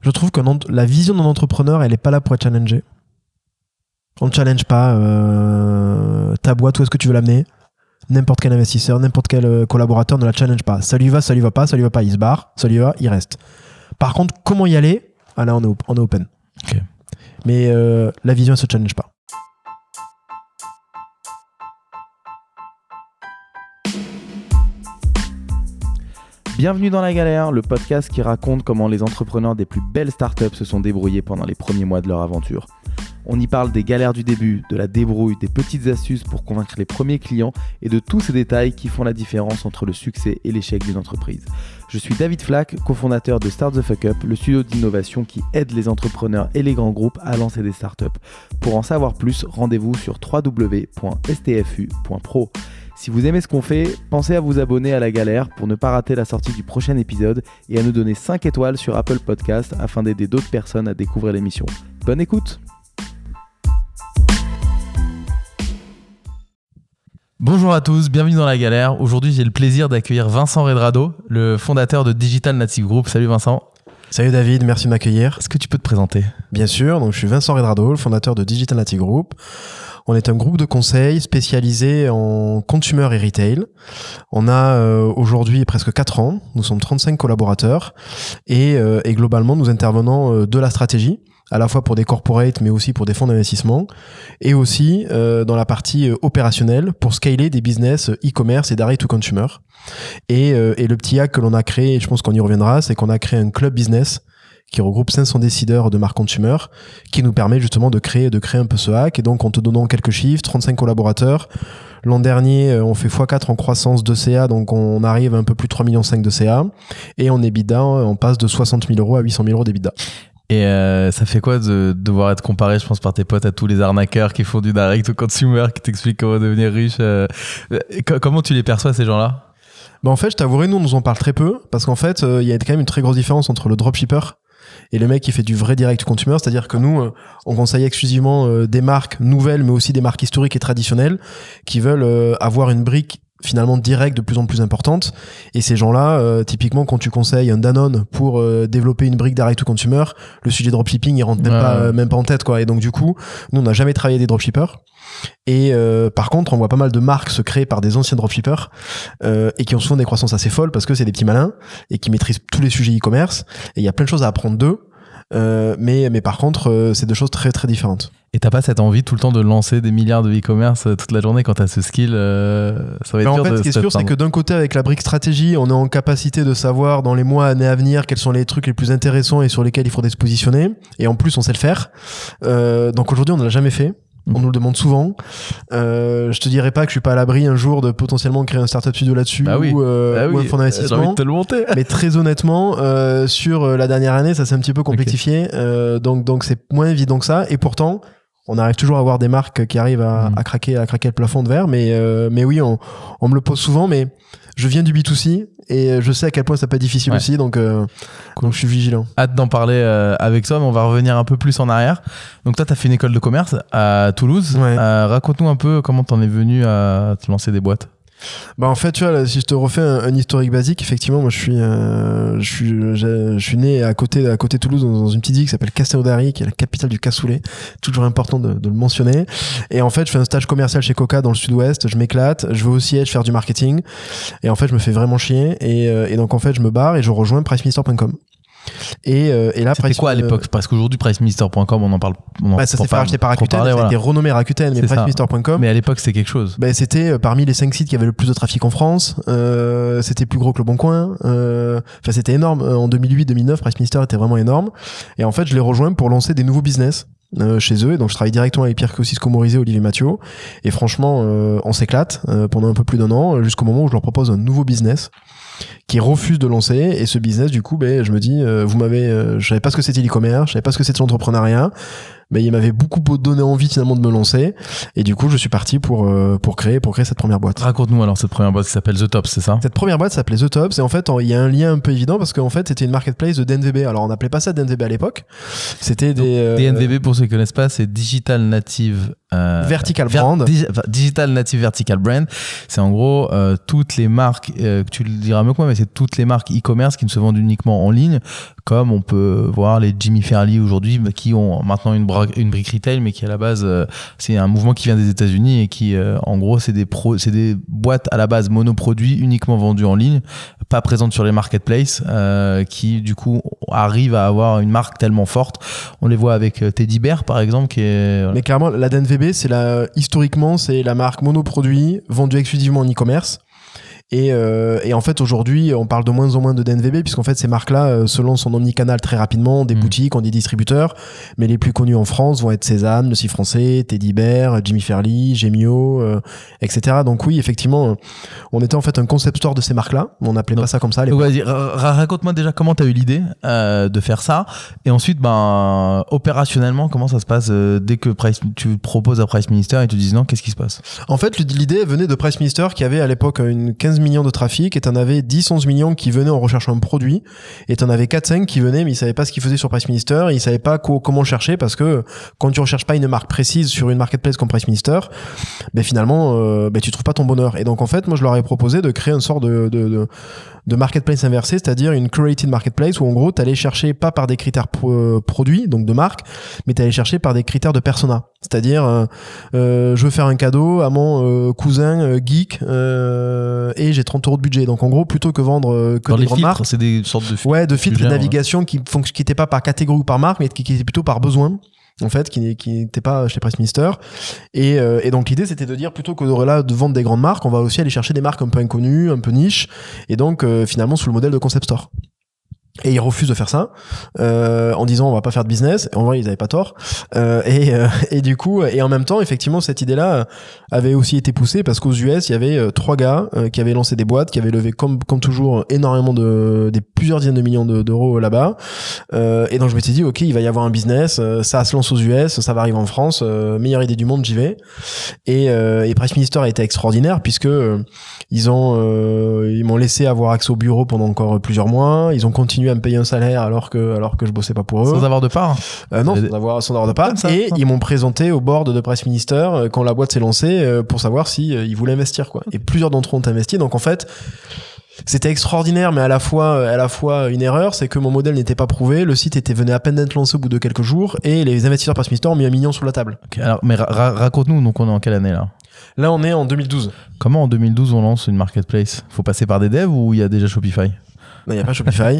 Je trouve que la vision d'un entrepreneur, elle est pas là pour être challengée. On ne challenge pas ta boîte, où est-ce que tu veux l'amener. N'importe quel investisseur, n'importe quel collaborateur ne la challenge pas. Ça lui va pas, il se barre. Ça lui va, il reste. Par contre, comment y aller ? Ah là, on est open. Okay. Mais la vision, elle se challenge pas. Bienvenue dans La Galère, le podcast qui raconte comment les entrepreneurs des plus belles startups se sont débrouillés pendant les premiers mois de leur aventure. On y parle des galères du début, de la débrouille, des petites astuces pour convaincre les premiers clients et de tous ces détails qui font la différence entre le succès et l'échec d'une entreprise. Je suis David Flack, cofondateur de Start the Fuck Up, le studio d'innovation qui aide les entrepreneurs et les grands groupes à lancer des startups. Pour en savoir plus, rendez-vous sur www.stfu.pro. Si vous aimez ce qu'on fait, pensez à vous abonner à La Galère pour ne pas rater la sortie du prochain épisode et à nous donner 5 étoiles sur Apple Podcast afin d'aider d'autres personnes à découvrir l'émission. Bonne écoute! Bonjour à tous, bienvenue dans La Galère. Aujourd'hui, j'ai le plaisir d'accueillir Vincent Redrado, le fondateur de Digital Native Group. Salut Vincent. Salut David, merci de m'accueillir. Est-ce que tu peux te présenter ? Bien sûr, donc je suis Vincent Redrado, le fondateur de Digital Native Group. On est un groupe de conseil spécialisé en consumer et retail. On a aujourd'hui presque 4 ans, nous sommes 35 collaborateurs et globalement nous intervenons de la stratégie, à la fois pour des corporates mais aussi pour des fonds d'investissement et aussi dans la partie opérationnelle pour scaler des business e-commerce et direct to consumer. Et le petit hack que l'on a créé, et je pense qu'on y reviendra, c'est qu'on a créé un club business qui regroupe 500 décideurs de marque consumer, qui nous permet justement de créer un peu ce hack. Et donc, en te donnant quelques chiffres, 35 collaborateurs. L'an dernier, on fait x4 en croissance de CA, donc on arrive à un peu plus de 3,5 millions de CA. Et en EBITDA, on passe de 60 000 euros à 800 000 euros d'EBITDA. Et ça fait quoi de devoir être comparé, je pense, par tes potes à tous les arnaqueurs qui font du direct to consumer, qui t'expliquent comment devenir riche Comment tu les perçois, ces gens-là ? En fait, je t'avouerai, nous, on nous en parle très peu, parce qu'en fait, il y a quand même une très grosse différence entre le dropshipper et le mec qui fait du vrai direct consumer, c'est-à-dire que nous, on conseille exclusivement des marques nouvelles, mais aussi des marques historiques et traditionnelles qui veulent avoir une brique finalement directe de plus en plus importante. Et ces gens-là, typiquement, quand tu conseilles un Danone pour développer une brique direct to consumer, le sujet dropshipping, il rentre même pas en tête, quoi. Et donc, du coup, nous, on n'a jamais travaillé des dropshippers. Et par contre, on voit pas mal de marques se créer par des anciens dropshippers et qui ont souvent des croissances assez folles parce que c'est des petits malins et qui maîtrisent tous les sujets e-commerce. Et il y a plein de choses à apprendre d'eux. Mais par contre, c'est deux choses très très différentes. Et t'as pas cette envie tout le temps de lancer des milliards de e-commerce toute la journée quand t'as ce skill ça va être dur. En fait, ce qui est sûr, c'est que d'un côté, avec la brique stratégie, on est en capacité de savoir dans les mois, années à venir quels sont les trucs les plus intéressants et sur lesquels il faudrait se positionner. Et en plus, on sait le faire. Donc aujourd'hui, on ne l'a jamais fait. On nous le demande souvent. Je te dirais pas que je suis pas à l'abri un jour de potentiellement créer un startup studio là-dessus ou un fonds d'investissement. J'ai envie de te le monter. Mais très honnêtement, sur la dernière année, ça s'est un petit peu complexifié. Okay. Donc c'est moins évident que ça. Et pourtant, on arrive toujours à avoir des marques qui arrivent à craquer le plafond de verre. Mais oui, on me le pose souvent. Mais je viens du B2C et je sais à quel point ça peut être difficile aussi, donc je suis vigilant. Hâte d'en parler avec toi, mais on va revenir un peu plus en arrière. Donc toi, tu as fait une école de commerce à Toulouse. Ouais. Raconte-nous un peu comment t'en es venu à te lancer des boîtes. En fait, tu vois, là, si je te refais un historique basique, effectivement, moi, je suis né à côté de Toulouse, dans une petite ville qui s'appelle Castelnaudary, qui est la capitale du cassoulet. Toujours important de le mentionner. Et en fait, je fais un stage commercial chez Coca dans le sud-ouest. Je m'éclate. Je veux aussi faire du marketing. Et en fait, je me fais vraiment chier. Et donc, en fait, je me barre et je rejoins priceminister.com. Et là, c'était quoi à l'époque? Parce qu'aujourd'hui, priceminister.com, on en parle. Ça s'est fait racheter par Rakuten, ça a été renommé Rakuten, mais priceminister.com. Mais à l'époque, c'était quelque chose. C'était parmi les 5 sites qui avaient le plus de trafic en France. C'était plus gros que Le Bon Coin. C'était énorme. En 2008-2009, Priceminister était vraiment énorme. Et en fait, je les rejoins pour lancer des nouveaux business chez eux. Et donc, je travaille directement avec Pierre Cisco Morizet, Olivier Mathieu. Et franchement, on s'éclate pendant un peu plus d'un an, jusqu'au moment où je leur propose un nouveau business qui refuse de lancer. Et ce business, du coup, je me dis, je savais pas ce que c'était l'e-commerce, je savais pas ce que c'était l'entrepreneuriat, mais il m'avait beaucoup donné envie finalement de me lancer. Et du coup, je suis parti pour créer cette première boîte. Raconte-nous alors cette première boîte qui s'appelle The Tops, c'est ça? Cette première boîte s'appelait The Tops. Et en fait, il y a un lien un peu évident parce qu'en fait, c'était une marketplace de DNVB. Alors, on n'appelait pas ça DNVB à l'époque. C'était des... DNVB, pour ceux qui connaissent pas, c'est Digital Native Vertical Brand. Digital Native Vertical Brand. C'est en gros toutes les marques, tu le diras mieux que moi, mais c'est toutes les marques e-commerce qui ne se vendent uniquement en ligne, comme on peut voir les Jimmy Fairley aujourd'hui, qui ont maintenant une brick retail, mais qui à la base, c'est un mouvement qui vient des États-Unis et qui, en gros, c'est des boîtes à la base monoproduits uniquement vendues en ligne, pas présentes sur les marketplaces, qui du coup arrivent à avoir une marque tellement forte. On les voit avec Teddy Bear par exemple, qui est. Voilà. Mais clairement, la DNVB, historiquement, c'est la marque monoproduit vendue exclusivement en e-commerce. Et en fait, aujourd'hui, on parle de moins en moins de DNVB, puisqu'en fait, ces marques-là se lancent en omnicanal très rapidement, des boutiques, ont des distributeurs, mais les plus connus en France vont être Sésame, Le Si Français, Teddy Bear, Jimmy Fairley, Gemio, etc. Donc oui, effectivement, on était en fait un concept store de ces marques-là, on n'appelait pas ça comme ça à l'époque. Vas-y, raconte-moi déjà comment tu as eu l'idée de faire ça, et ensuite, opérationnellement, comment ça se passe dès que tu proposes à Price Minister et tu dis non, qu'est-ce qui se passe? En fait, l'idée venait de Price Minister qui avait à l'époque une 15 millions de trafic, et t'en avais 10-11 millions qui venaient en recherchant un produit, et t'en avais 4-5 qui venaient mais ils savaient pas ce qu'ils faisaient sur Price Minister, et ils savaient pas comment le chercher, parce que quand tu recherches pas une marque précise sur une marketplace comme Price Minister, finalement tu trouves pas ton bonheur. Et donc en fait, moi je leur ai proposé de créer une sorte de marketplace inversé, c'est-à-dire une curated marketplace où en gros t'allais chercher pas par des critères produits, donc de marque, mais t'allais chercher par des critères de persona, c'est-à-dire je veux faire un cadeau à mon cousin geek et j'ai 30 € de budget. Donc en gros, plutôt que vendre que des grandes marques, c'est des sortes de filtres de navigation qui n'étaient pas par catégorie ou par marque, mais qui étaient plutôt par besoin, en fait, qui n'était pas chez Price Minister. Et donc l'idée, c'était de dire, plutôt que de vendre des grandes marques, on va aussi aller chercher des marques un peu inconnues, un peu niche, et donc finalement sous le modèle de concept store. Et ils refusent de faire ça en disant on va pas faire de business. Et en vrai, ils avaient pas tort. Et du coup, et en même temps, effectivement, cette idée-là avait aussi été poussée parce qu'aux US, il y avait 3 gars qui avaient lancé des boîtes, qui avaient levé comme toujours énormément des plusieurs dizaines de millions d'euros là-bas. Et donc je m'étais dit ok, il va y avoir un business, ça se lance aux US, ça va arriver en France, meilleure idée du monde, j'y vais. Et Price Minister a été extraordinaire puisque ils m'ont laissé avoir accès au bureau pendant encore plusieurs mois. Ils ont continué à me payer un salaire alors que je bossais pas pour eux. Sans avoir de part? Non, sans avoir de part. Et ils m'ont présenté au board de Price Minister quand la boîte s'est lancée pour savoir si ils voulaient investir, quoi. Et plusieurs d'entre eux ont investi. Donc en fait, c'était extraordinaire, mais à la fois une erreur, c'est que mon modèle n'était pas prouvé, le site venait à peine d'être lancé au bout de quelques jours, et les investisseurs Price Minister ont mis 1 million sur la table. Okay, alors, mais raconte-nous, donc on est en quelle année là? Là, on est en 2012. Comment en 2012 on lance une marketplace? Faut passer par des devs ou il y a déjà Shopify? Non, il n'y a pas Shopify.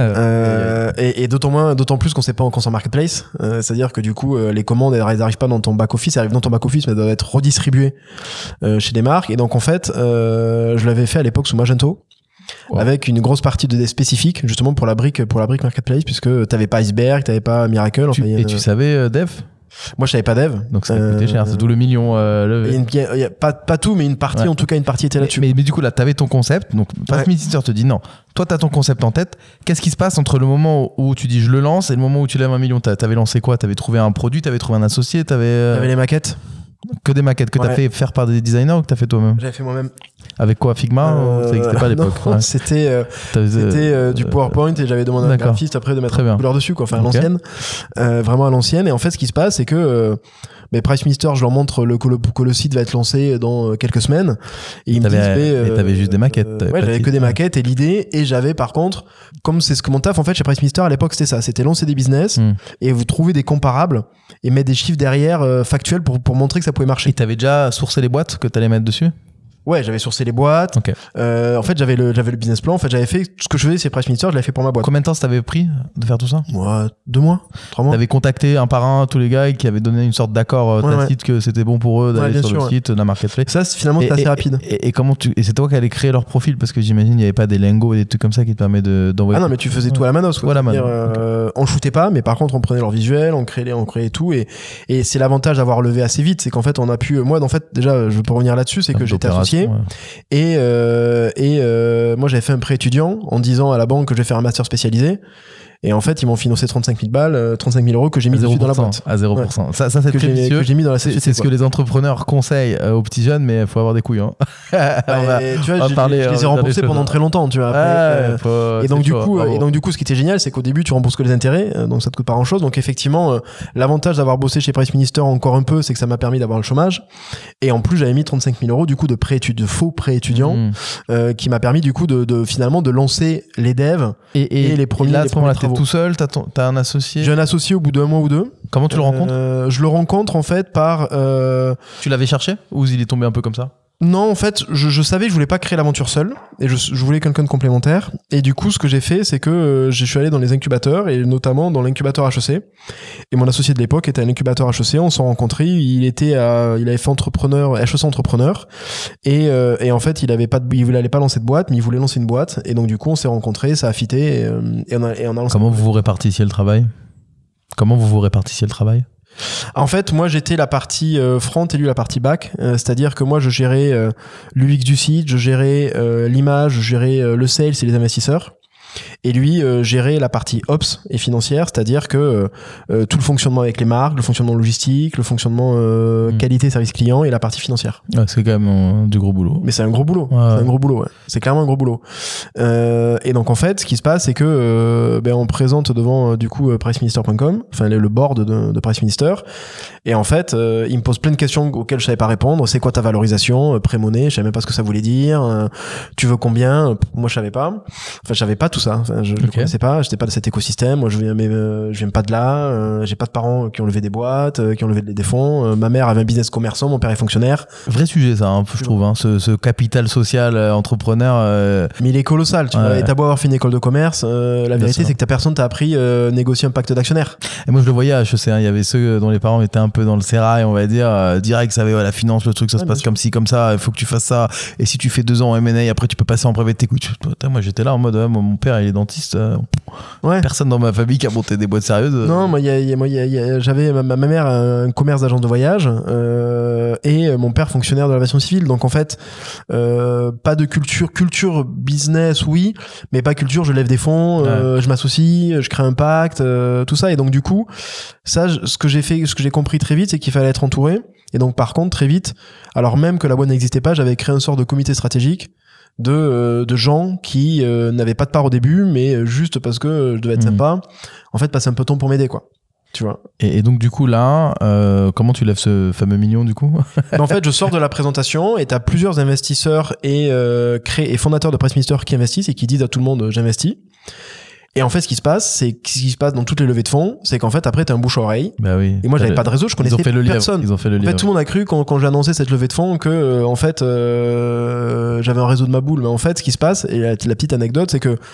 Et d'autant plus qu'on sait pas qu'on s'en marketplace. C'est-à-dire que du coup, les commandes, elles n'arrivent pas dans ton back-office, elles arrivent dans ton back-office, mais elles doivent être redistribuées chez des marques. Et donc, en fait, je l'avais fait à l'époque sous Magento. Wow. Avec une grosse partie de dev spécifique, justement pour la brique marketplace, puisque t'avais pas Iceberg, t'avais pas Miracle. Tu savais dev? Moi, je savais pas dev. Donc ça coûtait cher, c'est tout le million levé. Y a pas tout, mais une partie, en tout cas, une partie était là-dessus. Mais du coup, là, t'avais ton concept. Donc, Price Minister te dit non. Toi, t'as ton concept en tête. Qu'est-ce qui se passe entre le moment où tu dis je le lance et le moment où tu lèves 1 million? T'avais lancé quoi? T'avais trouvé un produit, t'avais trouvé un associé, t'avais les maquettes. Que des maquettes que t'as fait faire par des designers ou que t'as fait toi-même? J'avais fait moi-même. Avec quoi? Figma? Ça n'existait pas à l'époque. Non, c'était du PowerPoint et j'avais demandé à un graphiste après de mettre une couleur dessus, quoi. Enfin, à l'ancienne. Vraiment à l'ancienne. Et en fait, ce qui se passe, c'est que Price Minister, je leur montre que le site va être lancé dans quelques semaines. Et ils me disent... t'avais juste des maquettes. J'avais que des maquettes et l'idée. Et j'avais, par contre, comme c'est ce que mon taf, en fait, chez Price Minister, à l'époque, c'était ça. C'était lancer des business et vous trouver des comparables et mettre des chiffres derrière factuels pour montrer que ça pouvait marcher. Et t'avais déjà sourcé les boîtes que t'allais mettre dessus? Ouais, j'avais sourcé les boîtes. Okay. En fait, j'avais le business plan. En fait, j'avais fait ce que je faisais, c'est Price Minister, je l'avais fait pour ma boîte. Combien de temps ça t'avait pris de faire tout ça? 2 mois, 3 mois. T'avais contacté un par un tous les gars qui avaient donné une sorte d'accord tacite que c'était bon pour eux d'aller sur le site d'un marketplace. Ça, finalement, c'était assez rapide. Et comment et c'est toi qui allais créer leur profil, parce que j'imagine il n'y avait pas des lingots et des trucs comme ça qui te permettent d'envoyer. Ah non, mais tu faisais tout à la manos. Tout à la mano. On shootait pas, mais par contre, on prenait leur visuel, on créait tout. Et c'est l'avantage d'avoir levé assez vite, c'est qu'en fait, on a pu. Moi, en fait, déjà, je veux pas revenir là-dessus, c'est que j'étais associé. Et moi, j'avais fait un prêt étudiant en disant à la banque que je vais faire un master spécialisé. Et en fait, ils m'ont financé 35 000 balles, 35 000 euros que j'ai mis dessus dans la boîte. À 0%. Ouais. Ça c'est très vicieux. Que j'ai mis dans la société. C'est ce que les entrepreneurs conseillent aux petits jeunes, mais il faut avoir des couilles. Hein. Tu vois, je les ai remboursés pendant très longtemps, tu vois. Après, et donc du coup, ce qui était génial, c'est qu'au début, tu rembourses que les intérêts, donc ça te coûte pas grand chose. Donc effectivement, l'avantage d'avoir bossé chez Price Minister encore un peu, c'est que ça m'a permis d'avoir le chômage. Et en plus, j'avais mis 35 000 euros du coup de faux prêt étudiants, qui m'a permis du coup de finalement de lancer les devs et les premiers. Là, à ce moment-là, cerveau. Tout seul, t'as un associé? J'ai un associé au bout d'un mois ou deux. Comment tu le rencontres? Je le rencontre en fait par... Tu l'avais cherché ou il est tombé un peu comme ça? Non, en fait, je savais que je voulais pas créer l'aventure seul et je voulais quelqu'un de complémentaire. Et du coup, ce que j'ai fait, c'est que je suis allé dans les incubateurs et notamment dans l'incubateur HEC. Et mon associé de l'époque était à l'incubateur HEC. On s'est rencontrés. Il avait fait entrepreneur, HEC entrepreneur. Et en fait, il allait pas lancer de boîte, mais il voulait lancer une boîte. Et donc, du coup, on s'est rencontrés, ça a fité et on a lancé. Comment vous répartissiez le travail? En fait, moi, j'étais la partie front et lui la partie back. C'est-à-dire que moi, je gérais l'UX du site, je gérais l'image, je gérais le sales et les investisseurs. Et lui gérait la partie ops et financière, c'est-à-dire que tout le fonctionnement avec les marques, le fonctionnement logistique, le fonctionnement qualité service client et la partie financière. Ouais, c'est quand même du gros boulot. Mais c'est un gros boulot. Ouais. C'est un gros boulot. Ouais. C'est clairement un gros boulot. Et donc en fait, ce qui se passe, c'est que on présente devant du coup priceminister.com, enfin le board de Price Minister. Et en fait, il me pose plein de questions auxquelles je savais pas répondre. C'est quoi ta valorisation, pré-monnaie? Je savais même pas ce que ça voulait dire. Tu veux combien? Moi, je savais pas. Enfin, je savais pas tout ça. Enfin, je connaissais pas. J'étais pas de cet écosystème. Moi, je viens pas de là. J'ai pas de parents qui ont levé des boîtes, qui ont levé des fonds. Ma mère avait un business commerçant. Mon père est fonctionnaire. Vrai sujet, ça, un peu, je trouve. Hein, ce capital social entrepreneur. Mais il est colossal. Tu vois. Et t'as beau avoir fait une école de commerce, la vérité, c'est que personne t'a appris négocier un pacte d'actionnaires. Et moi, je le voyais à HEC. Hein, il y avait ceux dont les parents étaient un peu dans le sérail, on va dire, direct, ça avait la finance, le truc, ça se passe comme ci, comme ça, il faut que tu fasses ça. Et si tu fais 2 ans en M&A, après tu peux passer en private equity. Moi, j'étais là en mode, mon père, il est dentiste. Personne dans ma famille qui a monté des boîtes sérieuses. Non, moi, j'avais ma mère un commerce d'agence de voyage et mon père fonctionnaire de l'aviation civile. Donc en fait, pas de culture business, oui, mais pas culture. Je lève des fonds, je m'associe, je crée un pacte, tout ça. Et donc du coup, ça, ce que j'ai compris très vite, c'est qu'il fallait être entouré. Et donc par contre, très vite, alors même que la boîte n'existait pas, j'avais créé un sort de comité stratégique de gens qui n'avaient pas de part au début, mais juste parce que je devais être sympa, en fait, passer un peu de temps pour m'aider, quoi. Tu vois. Et donc du coup là, comment tu lèves ce fameux million du coup? En fait, je sors de la présentation et t'as plusieurs investisseurs et fondateurs de Price Minister qui investissent et qui disent à tout le monde j'investis. Et en fait, ce qui se passe dans toutes les levées de fonds, c'est qu'en fait, après, t'as un bouche à oreille. Bah oui. Et moi, j'avais pas de réseau, je connaissais personne. Ils ont fait le livre. En fait, tout le monde a cru quand j'ai annoncé cette levée de fonds que, en fait, j'avais un réseau de ma boule. Mais en fait, ce qui se passe, et la petite anecdote, c'est que,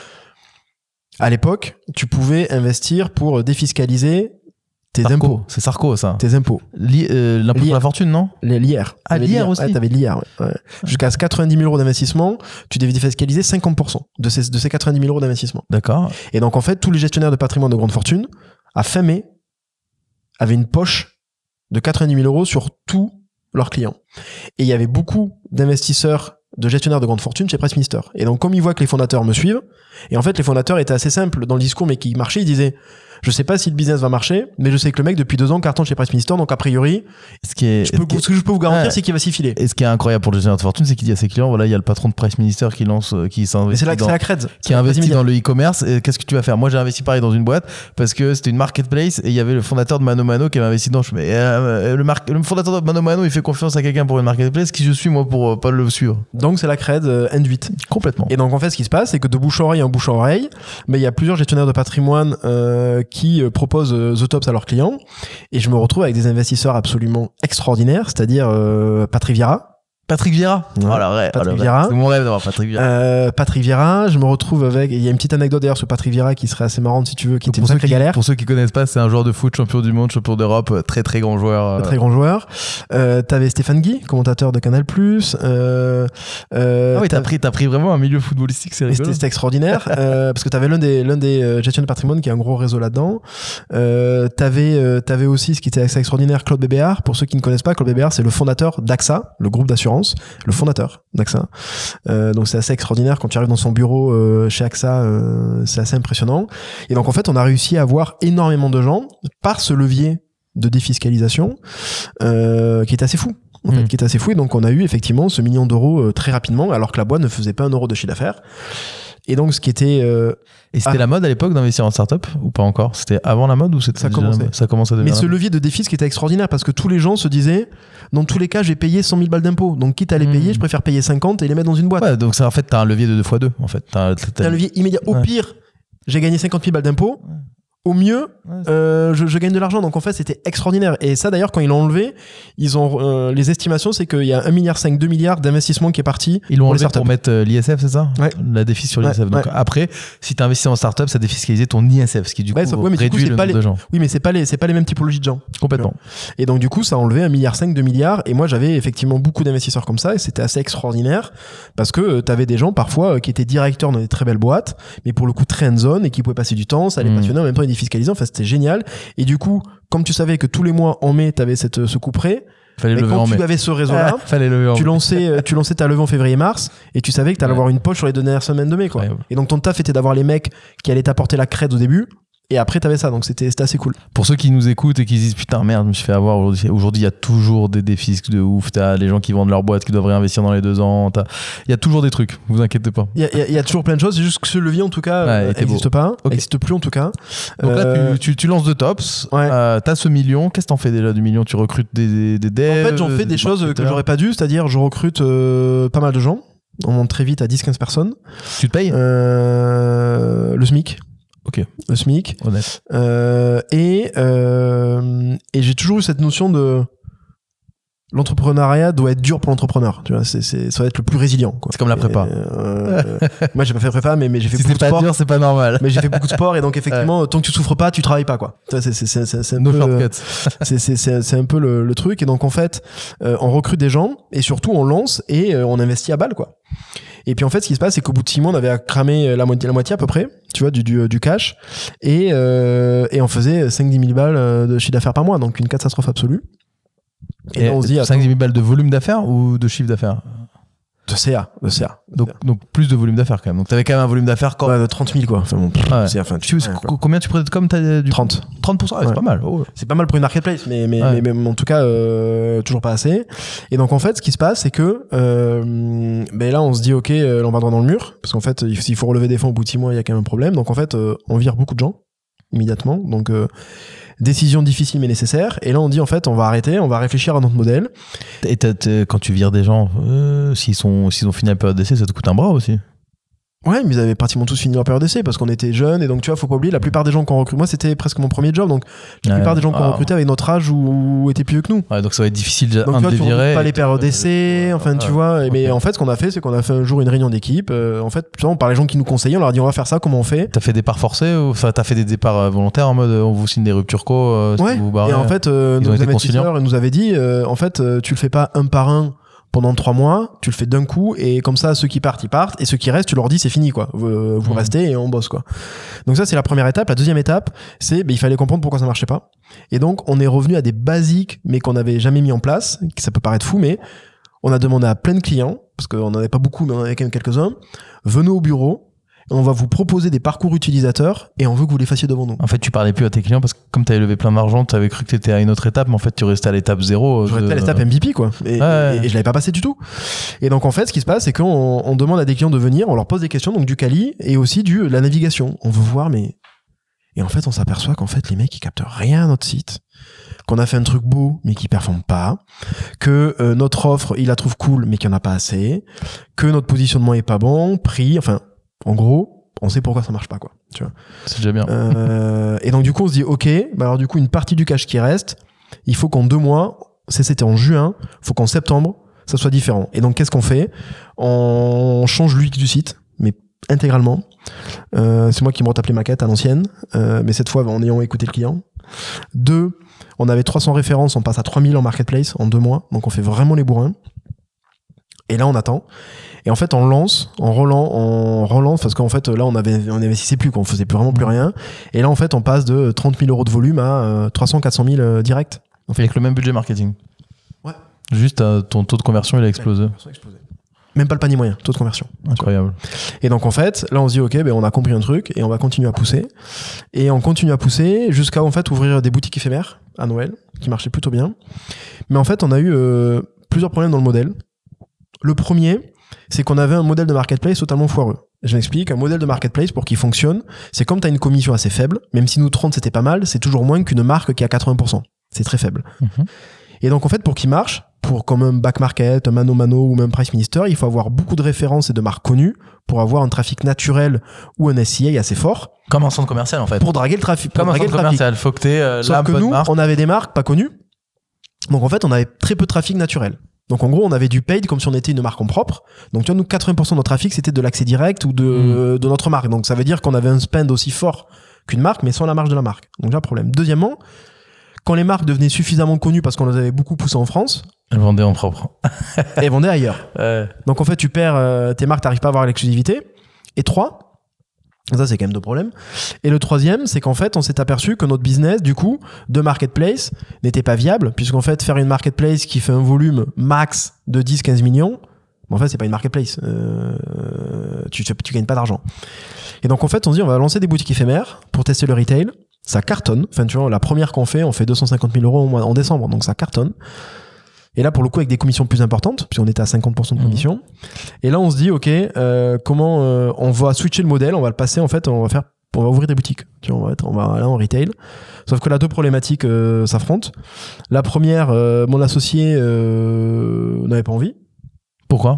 à l'époque, tu pouvais investir pour défiscaliser tes impôts. C'est Sarko, ça. Tes impôts. L'impôt sur la fortune, non? L'IR. Ah, l'IR aussi. Ouais, t'avais l'IR, ouais. Jusqu'à 90 000 euros d'investissement, tu devais défiscaliser 50% de ces 90 000 euros d'investissement. D'accord. Et donc, en fait, tous les gestionnaires de patrimoine de grande fortune, à fin mai, avaient une poche de 90 000 euros sur tous leurs clients. Et il y avait beaucoup d'investisseurs, de gestionnaires de grande fortune chez Price Minister. Et donc, comme ils voient que les fondateurs me suivent, et en fait, les fondateurs étaient assez simples dans le discours, mais qui marchaient, ils disaient, je sais pas si le business va marcher, mais je sais que le mec, depuis 2 ans, cartonne chez Price Minister, donc a priori, ce que je peux vous garantir, c'est qu'il va s'y filer. Et ce qui est incroyable pour le gestionnaire de fortune, c'est qu'il dit à ses clients, voilà, il y a le patron de Price Minister qui s'investit c'est la cred. Qui investit dans le e-commerce. Et qu'est-ce que tu vas faire? Moi, j'ai investi pareil dans une boîte parce que c'était une marketplace et il y avait le fondateur de Mano Mano qui avait investi dedans. Le fondateur de Mano Mano, il fait confiance à quelqu'un pour une marketplace. Qui je suis, moi, pour pas le suivre? Donc, c'est la cred induite. Complètement. Et donc, en fait, ce qui se passe, c'est que de bouche à oreille en bouche à oreille, mais il y a plusieurs gestionnaires de patrimoine qui proposent The Tops à leurs clients. Et je me retrouve avec des investisseurs absolument extraordinaires, c'est-à-dire Patrick Vieira. Patrick Vieira. Ouais. Patrick Vieira. C'est mon rêve d'avoir Patrick Vieira. Patrick Vieira, je me retrouve avec... Il y a une petite anecdote d'ailleurs sur Patrick Vieira qui serait assez marrante si tu veux, qui était une sacrée galère. Pour ceux qui connaissent pas, c'est un joueur de foot, champion du monde, champion d'Europe, très très grand joueur. Très grand joueur. T'avais Stéphane Guy, commentateur de Canal+. Ah oui, t'as pris vraiment un milieu footballistique, c'est rigolo. C'était extraordinaire, parce que t'avais l'un des gestionnaires de patrimoine qui a un gros réseau là-dedans. T'avais aussi, ce qui était assez extraordinaire, Claude Bébéard. Pour ceux qui ne connaissent pas, Claude Bébéard, c'est le fondateur d'AXA, le groupe d'assurance, le fondateur d'AXA. Donc c'est assez extraordinaire quand tu arrives dans son bureau chez AXA, c'est assez impressionnant. Et donc en fait, on a réussi à avoir énormément de gens par ce levier de défiscalisation qui est assez fou. En fait, qui est assez fou. Et donc on a eu effectivement ce million d'euros très rapidement, alors que la boîte ne faisait pas 1 euro de chiffre d'affaires. Et donc ce qui était et c'était la mode à l'époque d'investir en startup ou pas encore? C'était avant la mode ou c'était ça commençait à devenir. Mais ce levier de défi, ce qui était extraordinaire, parce que tous les gens se disaient, dans tous les cas, j'ai payé 100 000 balles d'impôts. Donc quitte à les payer, je préfère payer 50 et les mettre dans une boîte. Ouais, donc ça, en fait, t'as un levier de 2x2. En fait, t'as un levier immédiat. Au pire, j'ai gagné 50 000 balles d'impôts. Au mieux, je gagne de l'argent. Donc en fait, c'était extraordinaire. Et ça, d'ailleurs, quand ils l'ont enlevé, ils ont les estimations, c'est qu'il y a 1,5 milliard, 2 milliards d'investissement qui est parti. Ils l'ont enlevé pour mettre l'ISF, c'est ça? Ouais. La défis sur l'ISF. Donc après, si tu investis en startup, ça défiscalise ton ISF, ce qui du coup réduit le nombre de gens. Oui, mais c'est pas les mêmes typologies de gens. Complètement. Et donc du coup, ça a enlevé 1,5 milliard, 2 milliards. Et moi, j'avais effectivement beaucoup d'investisseurs comme ça, et c'était assez extraordinaire parce que t'avais des gens parfois qui étaient directeurs dans des très belles boîtes, mais pour le coup très hands-on et qui pouvaient passer du temps, ça les passionnait, en même temps ils défiscalisaient. Enfin, c'était génial. Et du coup, comme tu savais que tous les mois en mai, t'avais ce couperet, quand tu avais ce réseau-là, tu lançais ta levée en février-mars et tu savais que t'allais avoir une poche sur les 2 dernières semaines de mai, quoi. Et donc ton taf était d'avoir les mecs qui allaient t'apporter la crête au début. Et après, t'avais ça, donc c'était assez cool. Pour ceux qui nous écoutent et qui se disent putain, merde, je me suis fait avoir aujourd'hui, il y a toujours des défis de ouf. T'as les gens qui vendent leur boîte, qui doivent réinvestir dans les 2 ans. Il y a toujours des trucs, vous inquiétez pas. Il y a toujours plein de choses, c'est juste que ce levier, en tout cas, n'existe pas. N'existe plus, en tout cas. Donc là, tu lances de tops. T'as ce million. Qu'est-ce que t'en fais déjà du million? Tu recrutes des devs? En fait, j'en fais des choses que j'aurais pas dû, c'est-à-dire, je recrute pas mal de gens. On monte très vite à 10-15 personnes. Tu te payes? Le SMIC. Ok. Le SMIC. Honnête. Et j'ai toujours eu cette notion de l'entrepreneuriat doit être dur pour l'entrepreneur. Tu vois, ça va être le plus résilient, quoi. C'est comme la prépa. Moi, j'ai pas fait prépa, mais j'ai fait si beaucoup de sport. Si c'est pas dur, c'est pas normal. Mais j'ai fait beaucoup de sport et donc effectivement, tant que tu souffres pas, tu travailles pas, quoi. C'est un no peu, shortcuts. c'est un peu le truc. Et donc en fait, on recrute des gens et surtout on lance et on investit à balle, quoi. Et puis en fait, ce qui se passe, c'est qu'au bout de 6 mois, on avait cramé la moitié à peu près, tu vois, du cash, et on faisait 5-10 000 balles de chiffre d'affaires par mois, donc une catastrophe absolue. Et là, on se dit 5-10 000 balles de volume d'affaires ou de chiffre d'affaires? De CA. Donc plus de volume d'affaires quand même. Donc t'avais quand même un volume d'affaires de 30 000, quoi. Enfin, bon, combien tu prêtes comme t'as du 30%. 30%, c'est pas mal. Oh. C'est pas mal pour une marketplace, mais en tout cas, toujours pas assez. Et donc en fait, ce qui se passe, c'est que là, on se dit, ok, là, on va droit dans le mur, parce qu'en fait, s'il faut relever des fonds au bout de 6 mois, il y a quand même un problème. Donc en fait, on vire beaucoup de gens immédiatement. Donc décision difficile mais nécessaire. Et là, on dit en fait, on va arrêter, on va réfléchir à notre modèle. Et quand tu vires des gens, s'ils ont fini la période d'essai, ça te coûte un bras aussi. Ouais, mais ils avaient pratiquement tous fini leur période d'essai parce qu'on était jeunes et donc tu vois, faut pas oublier, la plupart des gens qu'on recrute, moi c'était presque mon premier job, donc la plupart des gens qu'on recrutait avaient notre âge ou étaient plus vieux que nous. Ouais, donc ça va être difficile de les virer. Pas les périodes d'essai, enfin tu vois. Okay. Mais en fait, ce qu'on a fait, c'est qu'on a fait un jour une réunion d'équipe. En fait, on parlait aux gens qui nous conseillaient, on leur a dit on va faire ça, comment on fait. T'as fait des départs forcés ou t'as fait des départs volontaires en mode on vous signe des ruptures co ouais. Si vous barrez, et en fait, nos investisseurs nous avaient dit en fait, tu le fais pas un par un. Pendant 3 mois, tu le fais d'un coup et comme ça, ceux qui partent, ils partent et ceux qui restent, tu leur dis c'est fini, quoi. Vous restez et on bosse, quoi. Donc ça, c'est la première étape. La deuxième étape, c'est il fallait comprendre pourquoi ça marchait pas. Et donc, on est revenu à des basiques, mais qu'on n'avait jamais mis en place. Ça peut paraître fou, mais on a demandé à plein de clients, parce qu'on n'en avait pas beaucoup, mais on en avait quand même quelques-uns. Venez au bureau. On va vous proposer des parcours utilisateurs et on veut que vous les fassiez devant nous. En fait, tu parlais plus à tes clients parce que comme tu avais levé plein d'argent, tu avais cru que tu étais à une autre étape, mais en fait, tu restais à l'étape 0. Je restais à l'étape MVP, quoi. Et je l'avais pas passé du tout. Et donc, en fait, ce qui se passe, c'est qu'on demande à des clients de venir, on leur pose des questions, donc du quali et aussi la navigation. On veut voir, mais... Et en fait, on s'aperçoit qu'en fait, les mecs, ils captent rien à notre site. Qu'on a fait un truc beau, mais qui performe pas. Que notre offre, ils la trouvent cool, mais qu'il y en a pas assez. Que notre positionnement est pas bon, prix, enfin... En gros, on sait pourquoi ça marche pas, quoi. Tu vois. C'est déjà bien. Et donc, du coup, on se dit, ok, alors du coup, une partie du cash qui reste, il faut qu'en 2 mois, c'était en juin, il faut qu'en septembre, ça soit différent. Et donc, qu'est-ce qu'on fait? On change l'UX du site, mais intégralement. C'est moi qui me retape les maquettes à l'ancienne, mais cette fois, en ayant écouté le client. 2, on avait 300 références, on passe à 3000 en marketplace en 2 mois, donc on fait vraiment les bourrins. Et là, on attend. Et en fait, on relance, parce qu'en fait, là, on investissait plus, on faisait vraiment plus rien. Et là, en fait, on passe de 30 000 euros de volume à 300, 400 000 direct. On fait avec le même budget marketing. Ouais. Juste, ton taux de conversion, il a explosé. Même pas le panier moyen, taux de conversion. Incroyable. Et donc, en fait, là, on se dit, ok, on a compris un truc et on va continuer à pousser. Et on continue à pousser jusqu'à, en fait, ouvrir des boutiques éphémères à Noël, qui marchaient plutôt bien. Mais en fait, on a eu plusieurs problèmes dans le modèle. Le premier, c'est qu'on avait un modèle de marketplace totalement foireux. Je m'explique, un modèle de marketplace, pour qu'il fonctionne, c'est comme tu as une commission assez faible, même si nous 30 c'était pas mal, c'est toujours moins qu'une marque qui a 80%. C'est très faible. Et donc en fait, pour qu'il marche, pour comme un Back Market, un Mano Mano ou même Price Minister, il faut avoir beaucoup de références et de marques connues pour avoir un trafic naturel ou un SIA assez fort. Comme un centre commercial en fait. Pour draguer le trafic. Comme un centre commercial, faut que t'aies la bonne nous, marque. on avait des marques pas connues. Donc en fait, on avait très peu de trafic naturel. Donc en gros, on avait du paid comme si on était une marque en propre. Donc tu vois, nous, 80% de notre trafic, c'était de l'accès direct ou de notre marque. Donc ça veut dire qu'on avait un spend aussi fort qu'une marque, mais sans la marge de la marque. Donc là, problème. Deuxièmement, quand les marques devenaient suffisamment connues parce qu'on les avait beaucoup poussées en France, elles vendaient en propre. Elles vendaient ailleurs. Donc en fait, tu perds tes marques, t'arrives pas à avoir l'exclusivité. Et 3, ça c'est quand même 2 problèmes. Et le 3e, c'est qu'en fait, on s'est aperçu que notre business, du coup, de marketplace n'était pas viable, puisqu'en fait, faire une marketplace qui fait un volume max de 10-15 millions, en fait, c'est pas une marketplace. Tu gagnes pas d'argent. Et donc en fait, on se dit, on va lancer des boutiques éphémères pour tester le retail. Ça cartonne. Enfin, tu vois, la première qu'on fait, on fait 250 000 euros en décembre, donc ça cartonne. Et là, pour le coup, avec des commissions plus importantes, puisqu'on était à 50% de commission. Et là, on se dit, OK, comment on va switcher le modèle, on va le passer, en fait, on va ouvrir des boutiques. Tu vois, on va aller en retail. Sauf que là, 2 problématiques s'affrontent. La première, mon associé n'avait pas envie. Pourquoi ?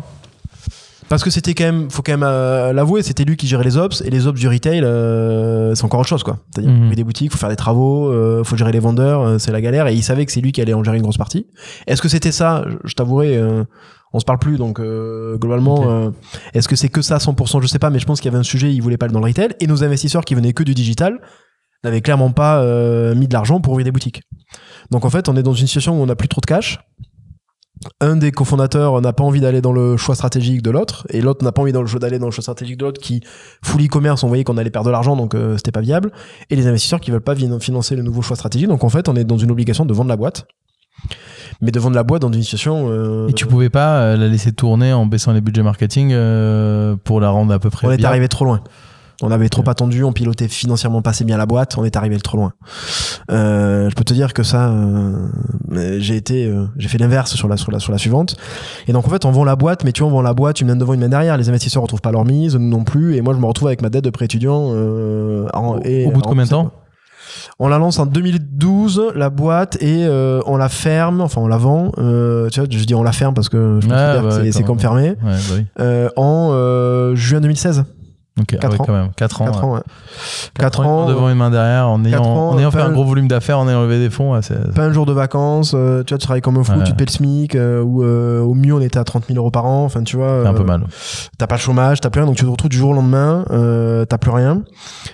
Parce que c'était quand même, faut quand même l'avouer, c'était lui qui gérait les ops, et les ops du retail, c'est encore autre chose, quoi. C'est-à-dire, faut des boutiques, faut faire des travaux, faut gérer les vendeurs, c'est la galère, et il savait que c'est lui qui allait en gérer une grosse partie. Est-ce que c'était ça? Je t'avouerai, on se parle plus, donc globalement, est-ce que c'est que ça 100%? Je sais pas, mais je pense qu'il y avait un sujet, il voulait pas aller dans le retail, et nos investisseurs qui venaient que du digital n'avaient clairement pas mis de l'argent pour ouvrir des boutiques. Donc en fait, on est dans une situation où on n'a plus trop de cash. Un des cofondateurs n'a pas envie d'aller dans le choix stratégique de l'autre, et l'autre n'a pas envie d'aller dans le choix stratégique de l'autre qui, full e-commerce, on voyait qu'on allait perdre de l'argent, donc c'était pas viable, et les investisseurs qui veulent pas financer le nouveau choix stratégique. Donc en fait, on est dans une obligation de vendre la boîte, mais de vendre la boîte dans une situation... Et tu pouvais pas la laisser tourner en baissant les budgets marketing pour la rendre à peu près on viable. est arrivé trop loin. On avait trop attendu, on pilotait financièrement pas assez bien la boîte, on est arrivé trop loin. Je peux te dire que ça, j'ai fait l'inverse sur la suivante. Et donc en fait, on vend la boîte, mais tu vois, on vend la boîte une main devant, une main derrière. Les investisseurs retrouvent pas leur mise, nous non plus. Et moi, je me retrouve avec ma dette de prêt étudiant. Au bout de combien de temps ? On la lance en 2012, la boîte, et on la ferme, enfin on la vend. Tu vois, je dis on la ferme parce que je considère que c'est comme fermé. En juin 2016. Ok, 4 ans. Quand même. 4 ans. 4 ans, ouais. 4 ans devant une main derrière, en ayant fait un gros volume d'affaires, en ayant levé des fonds. Pas un jour de vacances, tu vois, tu travailles comme un fou, tu te payes le SMIC, ou au mieux on était à 30 000 euros par an, enfin tu vois. C'est un peu mal. T'as pas le chômage, t'as plus rien, donc tu te retrouves du jour au lendemain, t'as plus rien.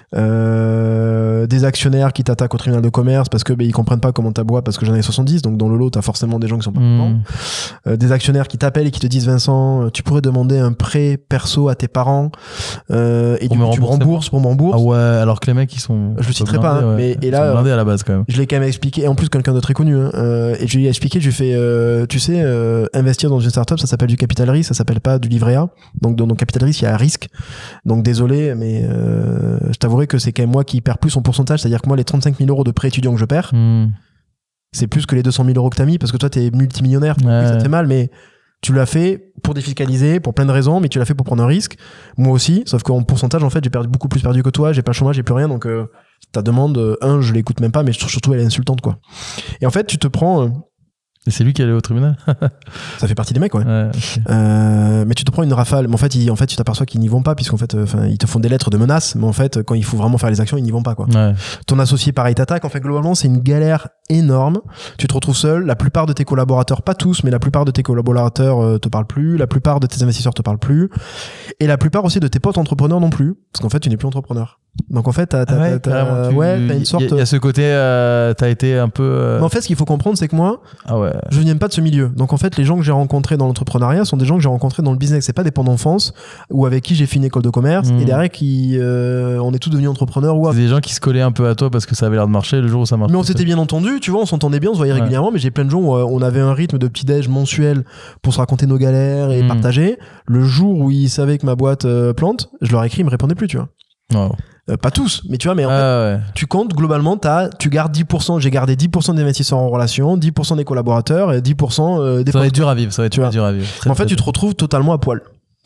Des actionnaires qui t'attaquent au tribunal de commerce parce que ils comprennent pas comment ta boîte, parce que j'en ai 70, donc dans le lot t'as forcément des gens qui sont pas contents. Des actionnaires qui t'appellent et qui te disent, Vincent, tu pourrais demander un prêt perso à tes parents, et du coup tu me rembourses pour mon bourse. Ah ouais, alors que les mecs ils sont... Je le citerai pas, hein, mais et là blindés à la base quand même. je l'ai quand même expliqué, et en plus quelqu'un de très connu, hein, et je lui ai expliqué, je lui ai fait tu sais, investir dans une startup, ça s'appelle du capital risque, ça s'appelle pas du livret A. Donc dans capital risque il y a un risque, donc désolé, mais je t'avouerai que c'est quand même moi qui perds plus en pourcentage, c'est-à-dire que moi les 35 000 euros de prêt étudiant que je perds, c'est plus que les 200 000 euros que t'as mis, parce que toi t'es multimillionnaire, ça te fait mal, mais tu l'as fait pour défiscaliser, pour plein de raisons, mais tu l'as fait pour prendre un risque. Moi aussi, sauf qu'en pourcentage, en fait, j'ai beaucoup plus perdu que toi, j'ai pas le chômage, j'ai plus rien, donc ta demande, je l'écoute même pas, mais surtout elle est insultante, quoi. Et en fait, tu te prends... Et c'est lui qui est allé au tribunal. Ça fait partie des mecs, ouais. Okay. Mais tu te prends une rafale. Mais en fait, tu t'aperçois qu'ils n'y vont pas, puisqu'en fait, ils te font des lettres de menaces, mais en fait, quand il faut vraiment faire les actions, ils n'y vont pas, quoi. Ouais. Ton associé, pareil, t'attaque. En fait, globalement, c'est une galère énorme. Tu te retrouves seul. La plupart de tes collaborateurs, pas tous, mais la plupart de tes collaborateurs te parlent plus. La plupart de tes investisseurs te parlent plus. Et la plupart aussi de tes potes entrepreneurs non plus. Parce qu'en fait, tu n'es plus entrepreneur. Donc en fait, t'as une sorte... Il y a ce côté, t'as été un peu... Mais en fait, ce qu'il faut comprendre, c'est que moi, je viens pas de ce milieu. Donc en fait, les gens que j'ai rencontrés dans l'entrepreneuriat sont des gens que j'ai rencontrés dans le business. C'est pas des potes d'enfance ou avec qui j'ai fait une école de commerce et derrière qui on est tous devenus entrepreneurs. C'est des gens qui se collaient un peu à toi parce que ça avait l'air de marcher le jour où ça marchait. Mais on s'était bien entendu, tu vois, on s'entendait bien, on se voyait régulièrement, mais j'ai plein de gens où on avait un rythme de petit-déj mensuel pour se raconter nos galères et partager. Le jour où ils savaient que ma boîte plante, je leur ai écrit, ils me répondaient plus, tu vois. Wow. Pas tous, mais tu vois, mais en fait, tu comptes globalement, tu gardes 10%, j'ai gardé 10% des investisseurs en relation, 10% des collaborateurs et 10% des... Ça va être dur à vivre, ça va être dur à vivre. En fait, tu te retrouves totalement à poil.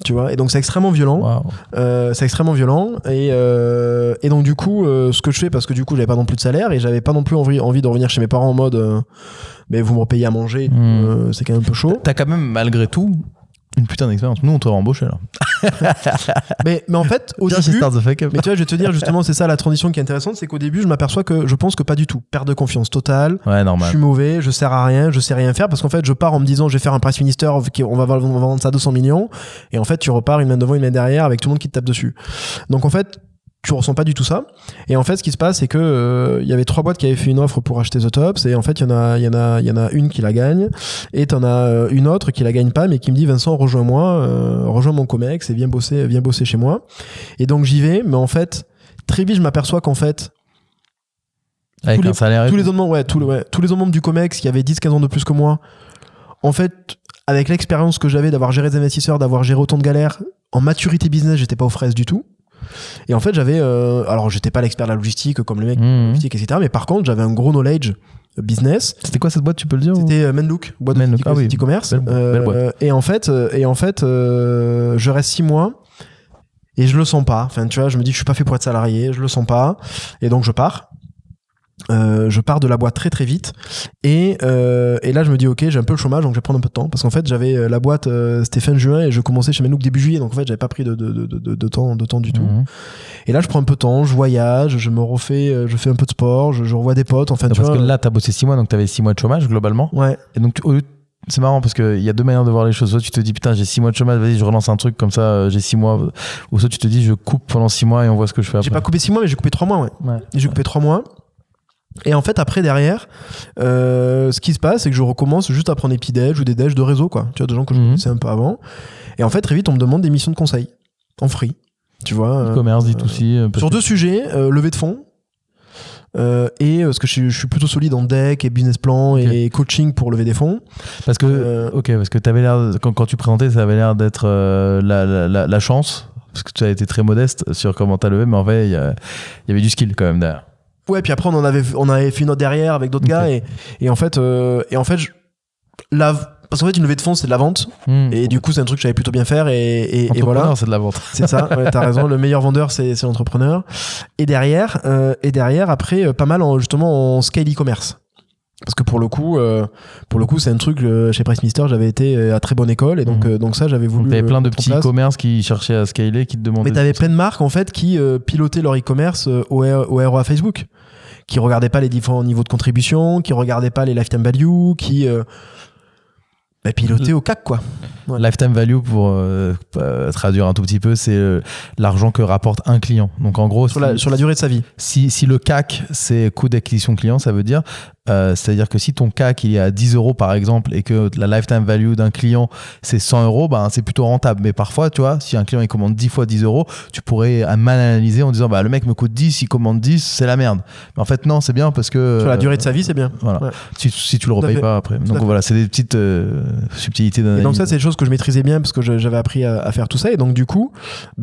Tu vois, et donc c'est extrêmement violent. Wow. C'est extrêmement violent. Et donc du coup, ce que je fais, parce que du coup, j'avais pas non plus de salaire et j'avais pas non plus envie de revenir chez mes parents en mode, mais vous me repayez à manger, c'est quand même un peu chaud. T'as quand même, malgré tout, une putain d'expérience. Nous, on t'aurait embauché là. mais en fait, au début, mais tu vois, je vais te dire justement, c'est ça la transition qui est intéressante, c'est qu'au début, je m'aperçois que je pense que pas du tout. Perte de confiance totale. Ouais, normal. Je suis mauvais, je sers à rien, je sais rien faire parce qu'en fait, je pars en me disant, je vais faire un price minister, on va vendre ça à 200 millions. Et en fait, tu repars une main devant, une main derrière avec tout le monde qui te tape dessus. Donc en fait, tu ressens pas du tout ça. Et en fait, ce qui se passe, c'est que il y avait 3 boîtes qui avaient fait une offre pour acheter The Tops. Et en fait, il y en a une qui la gagne. Et t'en as une autre qui la gagne pas, mais qui me dit, Vincent, rejoins-moi, rejoins mon comex et viens bosser chez moi. Et donc, j'y vais. Mais en fait, très vite, je m'aperçois qu'en fait, avec un salaire tous les autres membres du comex qui avaient 10-15 ans de plus que moi, en fait, avec l'expérience que j'avais d'avoir géré des investisseurs, d'avoir géré autant de galères, en maturité business, j'étais pas aux fraises du tout. Et en fait, j'avais, alors j'étais pas l'expert de la logistique comme les mecs de la logistique, etc. Mais par contre, j'avais un gros knowledge business. C'était quoi cette boîte, tu peux le dire? C'était Menlook, boîte de e-commerce. Belle boîte. Et en fait, je reste 6 mois et je le sens pas. Enfin, tu vois, je me dis que je suis pas fait pour être salarié, je le sens pas. Et donc, je pars. Je pars de la boîte très très vite et là je me dis ok, j'ai un peu le chômage, donc je vais prendre un peu de temps parce qu'en fait j'avais la boîte, c'était fin juin et je commençais chez Menlook début juillet, donc en fait j'avais pas pris de temps du tout. Et là je prends un peu de temps, je voyage, je fais un peu de sport, je revois des potes, enfin. Parce que là t'as bossé 6 mois, donc t'avais 6 mois de chômage globalement. Ouais. Et donc c'est marrant parce qu'il y a 2 manières de voir les choses. Soit tu te dis putain, j'ai 6 mois de chômage, vas-y, je relance un truc comme ça, j'ai 6 mois. Ou soit tu te dis je coupe pendant 6 mois et on voit ce que je fais après. J'ai pas coupé 6 mois, mais j'ai coupé 3 mois, ouais. J'ai coupé 3 mois. Et en fait, après, derrière, ce qui se passe, c'est que je recommence juste à prendre des petits déj ou des déj de réseau, quoi. Tu vois, de gens que je connaissais un peu avant. Et en fait, très vite, on me demande des missions de conseil en free. Tu vois. E-commerce, D2C. Sur 2 sujets, levée de fonds. Et parce que je suis plutôt solide en deck et business plan et coaching pour lever des fonds. Parce que, parce que t'avais l'air, quand tu présentais, ça avait l'air d'être la chance. Parce que tu as été très modeste sur comment t'as levé, mais en fait, il y avait du skill quand même derrière. Ouais, puis après on avait fait une autre derrière avec d'autres gars et en fait parce qu'en fait une levée de fonds c'est de la vente et du coup c'est un truc que j'avais plutôt bien faire et voilà, c'est de la vente. C'est ça, ouais, t'as raison, le meilleur vendeur c'est l'entrepreneur. Et derrière après pas mal en scale e-commerce. Parce que pour le coup c'est un truc chez PriceMister, j'avais été à très bonne école et donc ça j'avais voulu. T'avais plein de petits e-commerce qui cherchaient à scaler, qui te demandaient. Mais t'avais plein de marques en fait qui pilotaient leur e-commerce au ROI Facebook, qui regardaient pas les différents niveaux de contribution, qui regardaient pas les lifetime value, qui pilotaient au CAC quoi. Ouais. Lifetime value, pour traduire un tout petit peu, c'est l'argent que rapporte un client. Donc en gros, sur la durée de sa vie. Si le CAC c'est coût d'acquisition client, ça veut dire c'est-à-dire que si ton CAC il est à 10 € par exemple et que la lifetime value d'un client c'est 100 €, ben c'est plutôt rentable. Mais parfois, tu vois, si un client il commande 10 fois 10 €, tu pourrais mal analyser en disant le mec me coûte 10, il commande 10, c'est la merde. Mais en fait non, c'est bien parce que sur la durée de sa vie, c'est bien. Voilà. Ouais. Si tu le repayes pas après. Donc voilà, c'est des petites subtilités d'analyse. Et donc ça c'est des choses que je maîtrisais bien parce que j'avais appris à faire tout ça et donc du coup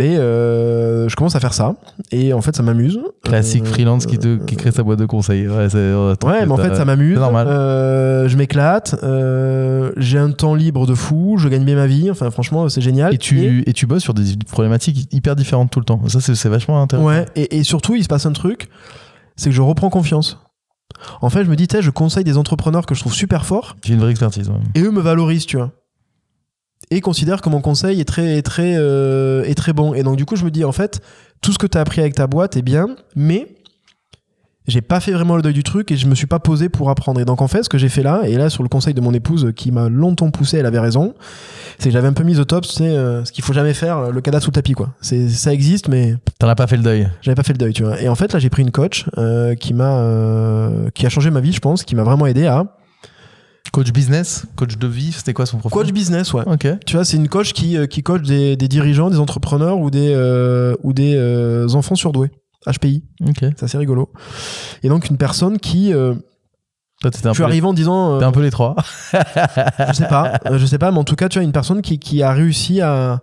je commence à faire ça et en fait ça m'amuse. Classique freelance qui crée sa boîte de conseil. Ouais, mais en fait ça m'amuse. C'est normal. Je m'éclate, j'ai un temps libre de fou, je gagne bien ma vie, enfin franchement c'est génial. Et tu bosses sur des problématiques hyper différentes tout le temps. Ça c'est vachement intéressant. Ouais, et surtout il se passe un truc, c'est que je reprends confiance. En fait je me dis je conseille des entrepreneurs que je trouve super forts. J'ai une vraie expertise. Ouais. Et eux me valorisent, tu vois. Et considèrent que mon conseil est très bon. Et donc du coup je me dis en fait tout ce que tu as appris avec ta boîte est bien, mais j'ai pas fait vraiment le deuil du truc et je me suis pas posé pour apprendre. Et donc en fait ce que j'ai fait là, et là sur le conseil de mon épouse qui m'a longtemps poussé, elle avait raison, c'est que j'avais un peu mis The Tops, tu sais, ce qu'il faut jamais faire, le cadavre sous le tapis quoi. Ça existe mais t'en as pas fait le deuil. J'avais pas fait le deuil, tu vois. Et en fait là j'ai pris une coach qui a changé ma vie, je pense, qui m'a vraiment aidé à coach business, coach de vie, c'était quoi son profil? Coach business, ouais. Ok. Tu vois, c'est une coach qui coach des dirigeants, des entrepreneurs ou des enfants surdoués. HPI. Ok. C'est assez rigolo. Et donc, une personne qui... Toi, je suis arrivé en disant... T'es un peu les trois. je sais pas, mais en tout cas, tu vois, une personne qui a réussi à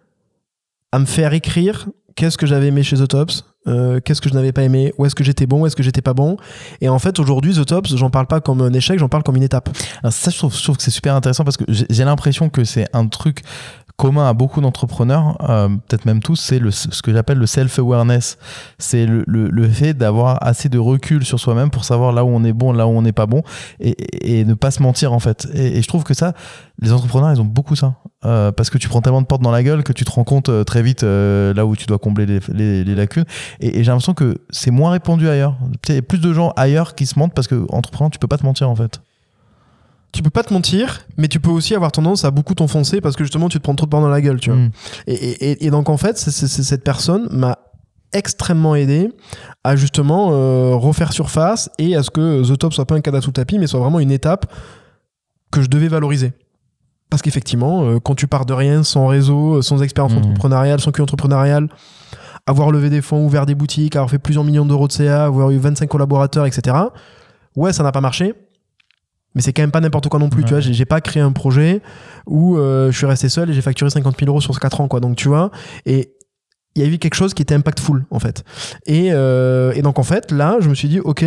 me faire écrire qu'est-ce que j'avais aimé chez The Tops, qu'est-ce que je n'avais pas aimé, où est-ce que j'étais bon, où est-ce que j'étais pas bon. Et en fait, aujourd'hui, The Tops, j'en parle pas comme un échec, j'en parle comme une étape. Alors ça, je trouve que c'est super intéressant parce que j'ai l'impression que c'est un truc commun à beaucoup d'entrepreneurs, peut-être même tous, c'est ce que j'appelle le self-awareness. C'est le fait d'avoir assez de recul sur soi-même pour savoir là où on est bon, là où on n'est pas bon, et ne pas se mentir en fait. Et je trouve que ça, les entrepreneurs, ils ont beaucoup ça. Parce que tu prends tellement de portes dans la gueule que tu te rends compte très vite là où tu dois combler les lacunes. Et j'ai l'impression que c'est moins répandu ailleurs. Il y a plus de gens ailleurs qui se mentent parce que entrepreneur, tu peux pas te mentir en fait. Tu peux pas te mentir, mais tu peux aussi avoir tendance à beaucoup t'enfoncer parce que justement tu te prends trop de portes dans la gueule, tu vois. Et donc en fait, cette personne m'a extrêmement aidé à justement refaire surface et à ce que The Top soit pas un cadeau sous tapis, mais soit vraiment une étape que je devais valoriser. Parce qu'effectivement, quand tu pars de rien, sans réseau, sans expérience entrepreneuriale, sans cul entrepreneurial, avoir levé des fonds, ouvert des boutiques, avoir fait plusieurs millions d'euros de CA, avoir eu 25 collaborateurs, etc. Ouais, ça n'a pas marché. Mais c'est quand même pas n'importe quoi non plus, tu vois. J'ai pas créé un projet où je suis resté seul et j'ai facturé 50 000 euros sur 4 ans, quoi. Donc, tu vois, et il y a eu quelque chose qui était impactful, en fait. Et donc, en fait, là, je me suis dit, OK,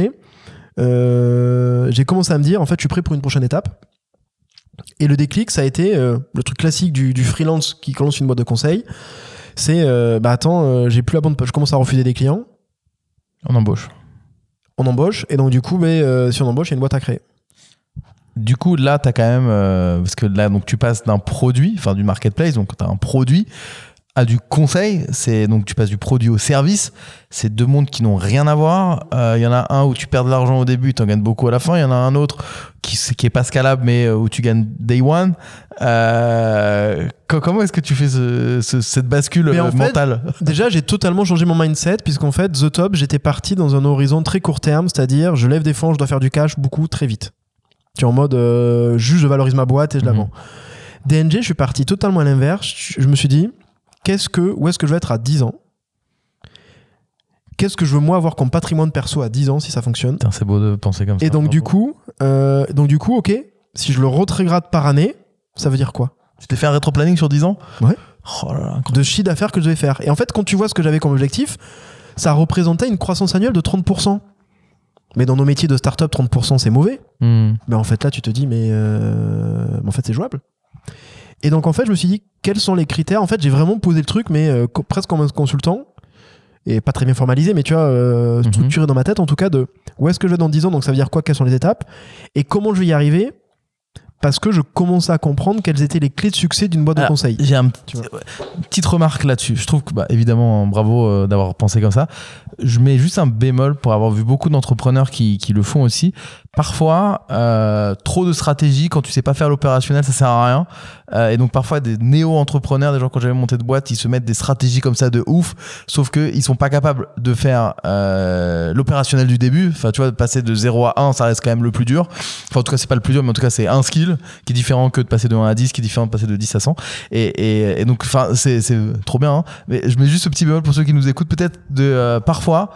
j'ai commencé à me dire, en fait, je suis prêt pour une prochaine étape. Et le déclic, ça a été le truc classique du freelance qui lance une boîte de conseil. C'est, j'ai plus la bande, je commence à refuser des clients. On embauche. Et donc, du coup, si on embauche, il y a une boîte à créer. Du coup, là, tu as quand même... parce que là, donc, tu passes d'un produit, enfin du marketplace, donc tu as un produit, à du conseil. Donc, tu passes du produit au service. C'est deux mondes qui n'ont rien à voir. Il y en a un où tu perds de l'argent au début, tu en gagnes beaucoup à la fin. Il y en a un autre qui est pas scalable, mais où tu gagnes day one. Comment est-ce que tu fais cette bascule mentale ? Déjà, j'ai totalement changé mon mindset, puisqu'en fait, The Top, j'étais parti dans un horizon très court terme, c'est-à-dire je lève des fonds, je dois faire du cash beaucoup, très vite. Tu es en mode, juste je valorise ma boîte et je la vends. DNG, je suis parti totalement à l'inverse. Je me suis dit, où est-ce que je vais être à 10 ans ? Qu'est-ce que je veux moi avoir comme patrimoine perso à 10 ans si ça fonctionne ? Putain, c'est beau de penser comme ça. Et donc du coup, ok, si je le rétrograde par année, ça veut dire quoi ? Tu t'es fait un rétro-planning sur 10 ans ? Ouais. Oh là là, de chiffre d'affaires que je devais faire. Et en fait, quand tu vois ce que j'avais comme objectif, ça représentait une croissance annuelle de 30%. Mais dans nos métiers de start-up, 30% c'est mauvais. Mais en fait là tu te dis mais en fait c'est jouable. Et donc en fait je me suis dit quels sont les critères. En fait j'ai vraiment posé le truc mais presque comme un consultant et pas très bien formalisé mais tu vois structuré dans ma tête en tout cas de où est-ce que je vais dans 10 ans, donc ça veut dire quoi, quelles sont les étapes et comment je vais y arriver. Parce que je commençais à comprendre quelles étaient les clés de succès d'une boîte de conseil. J'ai une petite remarque là-dessus. Je trouve que, évidemment, bravo d'avoir pensé comme ça. Je mets juste un bémol pour avoir vu beaucoup d'entrepreneurs qui le font aussi. Parfois, trop de stratégie, quand tu sais pas faire l'opérationnel, ça sert à rien. Et donc, parfois, des néo-entrepreneurs, des gens quand j'avais monté de boîte, ils se mettent des stratégies comme ça de ouf, sauf qu'ils sont pas capables de faire l'opérationnel du début. Enfin, tu vois, de passer de 0 à 1, ça reste quand même le plus dur. Enfin, en tout cas, c'est pas le plus dur, mais en tout cas, c'est un skill qui est différent que de passer de 1 à 10, qui est différent de passer de 10 à 100. Et donc, enfin, c'est trop bien, hein. Mais je mets juste ce petit bémol pour ceux qui nous écoutent, peut-être de parfois,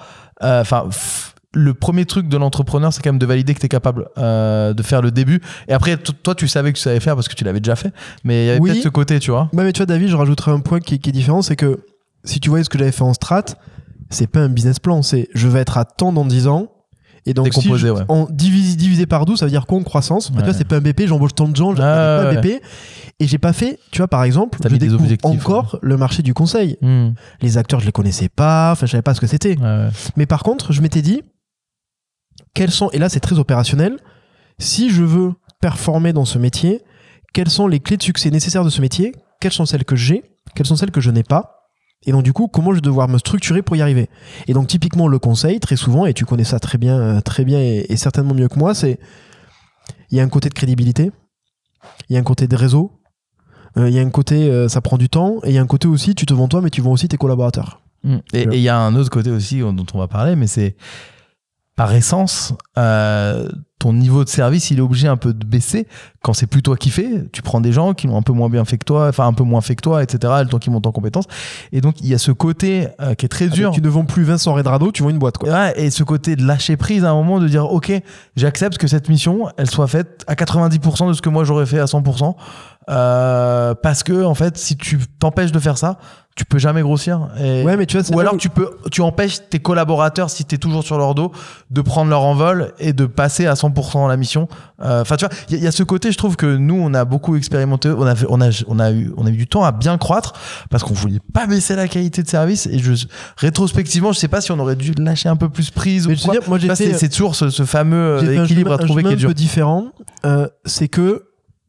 le premier truc de l'entrepreneur, c'est quand même de valider que tu es capable de faire le début. Et après, toi, tu savais que tu savais faire parce que tu l'avais déjà fait. Mais il y avait peut-être ce côté, tu vois. Ouais, mais tu vois, David, je rajouterais un point qui est différent, c'est que si tu voyais ce que j'avais fait en strat, c'est pas un business plan, c'est je vais être à temps dans 10 ans. Et donc, décomposé, divisé par 12, ça veut dire quoi en croissance? Tu vois, c'est pas un BP, j'embauche tant de gens, pas un BP. Et j'ai pas fait, tu vois, par exemple, je découvre encore le marché du conseil. Les acteurs, je les connaissais pas, enfin, je savais pas ce que c'était. Mais par contre, je m'étais dit, quels sont, et là, c'est très opérationnel, si je veux performer dans ce métier, quelles sont les clés de succès nécessaires de ce métier? Quelles sont celles que j'ai? Quelles sont celles que je n'ai pas? Et donc, du coup, comment je vais devoir me structurer pour y arriver? Et donc, typiquement, le conseil, très souvent, et tu connais ça très bien et certainement mieux que moi, c'est, il y a un côté de crédibilité, il y a un côté de réseau, il y a un côté, ça prend du temps, et il y a un côté aussi, tu te vends toi, mais tu vends aussi tes collaborateurs. Et il y a un autre côté aussi dont on va parler, mais c'est, par essence, ton niveau de service, il est obligé un peu de baisser quand c'est plus toi qui fais. Tu prends des gens qui l'ont un peu moins bien fait que toi, enfin un peu moins fait que toi, etc. Le temps qu'ils montent en compétences. Et donc, il y a ce côté qui est très dur. Tu ne vends plus Vincent Redrado, tu vends une boîte, quoi. Ouais, et ce côté de lâcher prise à un moment, de dire, OK, j'accepte que cette mission, elle soit faite à 90% de ce que moi j'aurais fait à 100%. Parce que, en fait, si tu t'empêches de faire ça, tu peux jamais grossir. Ouais, mais tu vois, ou alors tu empêches tes collaborateurs, si tu es toujours sur leur dos, de prendre leur envol et de passer à 100% dans la mission. Enfin, tu vois, il y a ce côté, je trouve que nous, on a beaucoup expérimenté, on a eu du temps à bien croître parce qu'on voulait pas baisser la qualité de service. Et rétrospectivement, je sais pas si on aurait dû lâcher un peu plus prise ou quoi. Moi, c'est toujours ce fameux équilibre à trouver qui est dur. Un peu différent, c'est que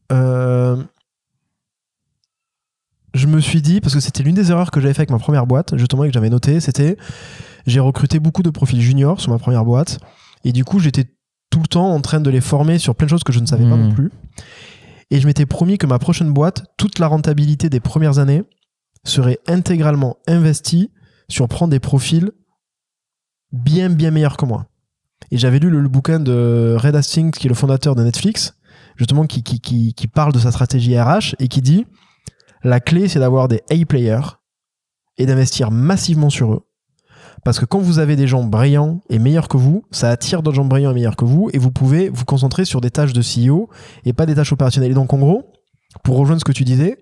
je me suis dit, parce que c'était l'une des erreurs que j'avais fait avec ma première boîte, justement, et que j'avais noté, c'était j'ai recruté beaucoup de profils juniors sur ma première boîte, et du coup, j'étais tout le temps en train de les former sur plein de choses que je ne savais pas non plus. Et je m'étais promis que ma prochaine boîte, toute la rentabilité des premières années serait intégralement investie sur prendre des profils bien meilleurs que moi. Et j'avais lu le bouquin de Reed Hastings, qui est le fondateur de Netflix, justement, qui parle de sa stratégie RH et qui dit la clé, c'est d'avoir des A-players et d'investir massivement sur eux. Parce que quand vous avez des gens brillants et meilleurs que vous, ça attire d'autres gens brillants et meilleurs que vous, et vous pouvez vous concentrer sur des tâches de CEO et pas des tâches opérationnelles. Et donc, en gros, pour rejoindre ce que tu disais,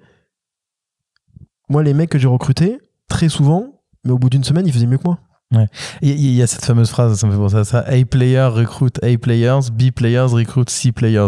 moi, les mecs que j'ai recrutés, très souvent, mais au bout d'une semaine, ils faisaient mieux que moi. Ouais. Il y a cette fameuse phrase, ça me fait penser à ça: A-player recruit A-players, B-players recruit C-players.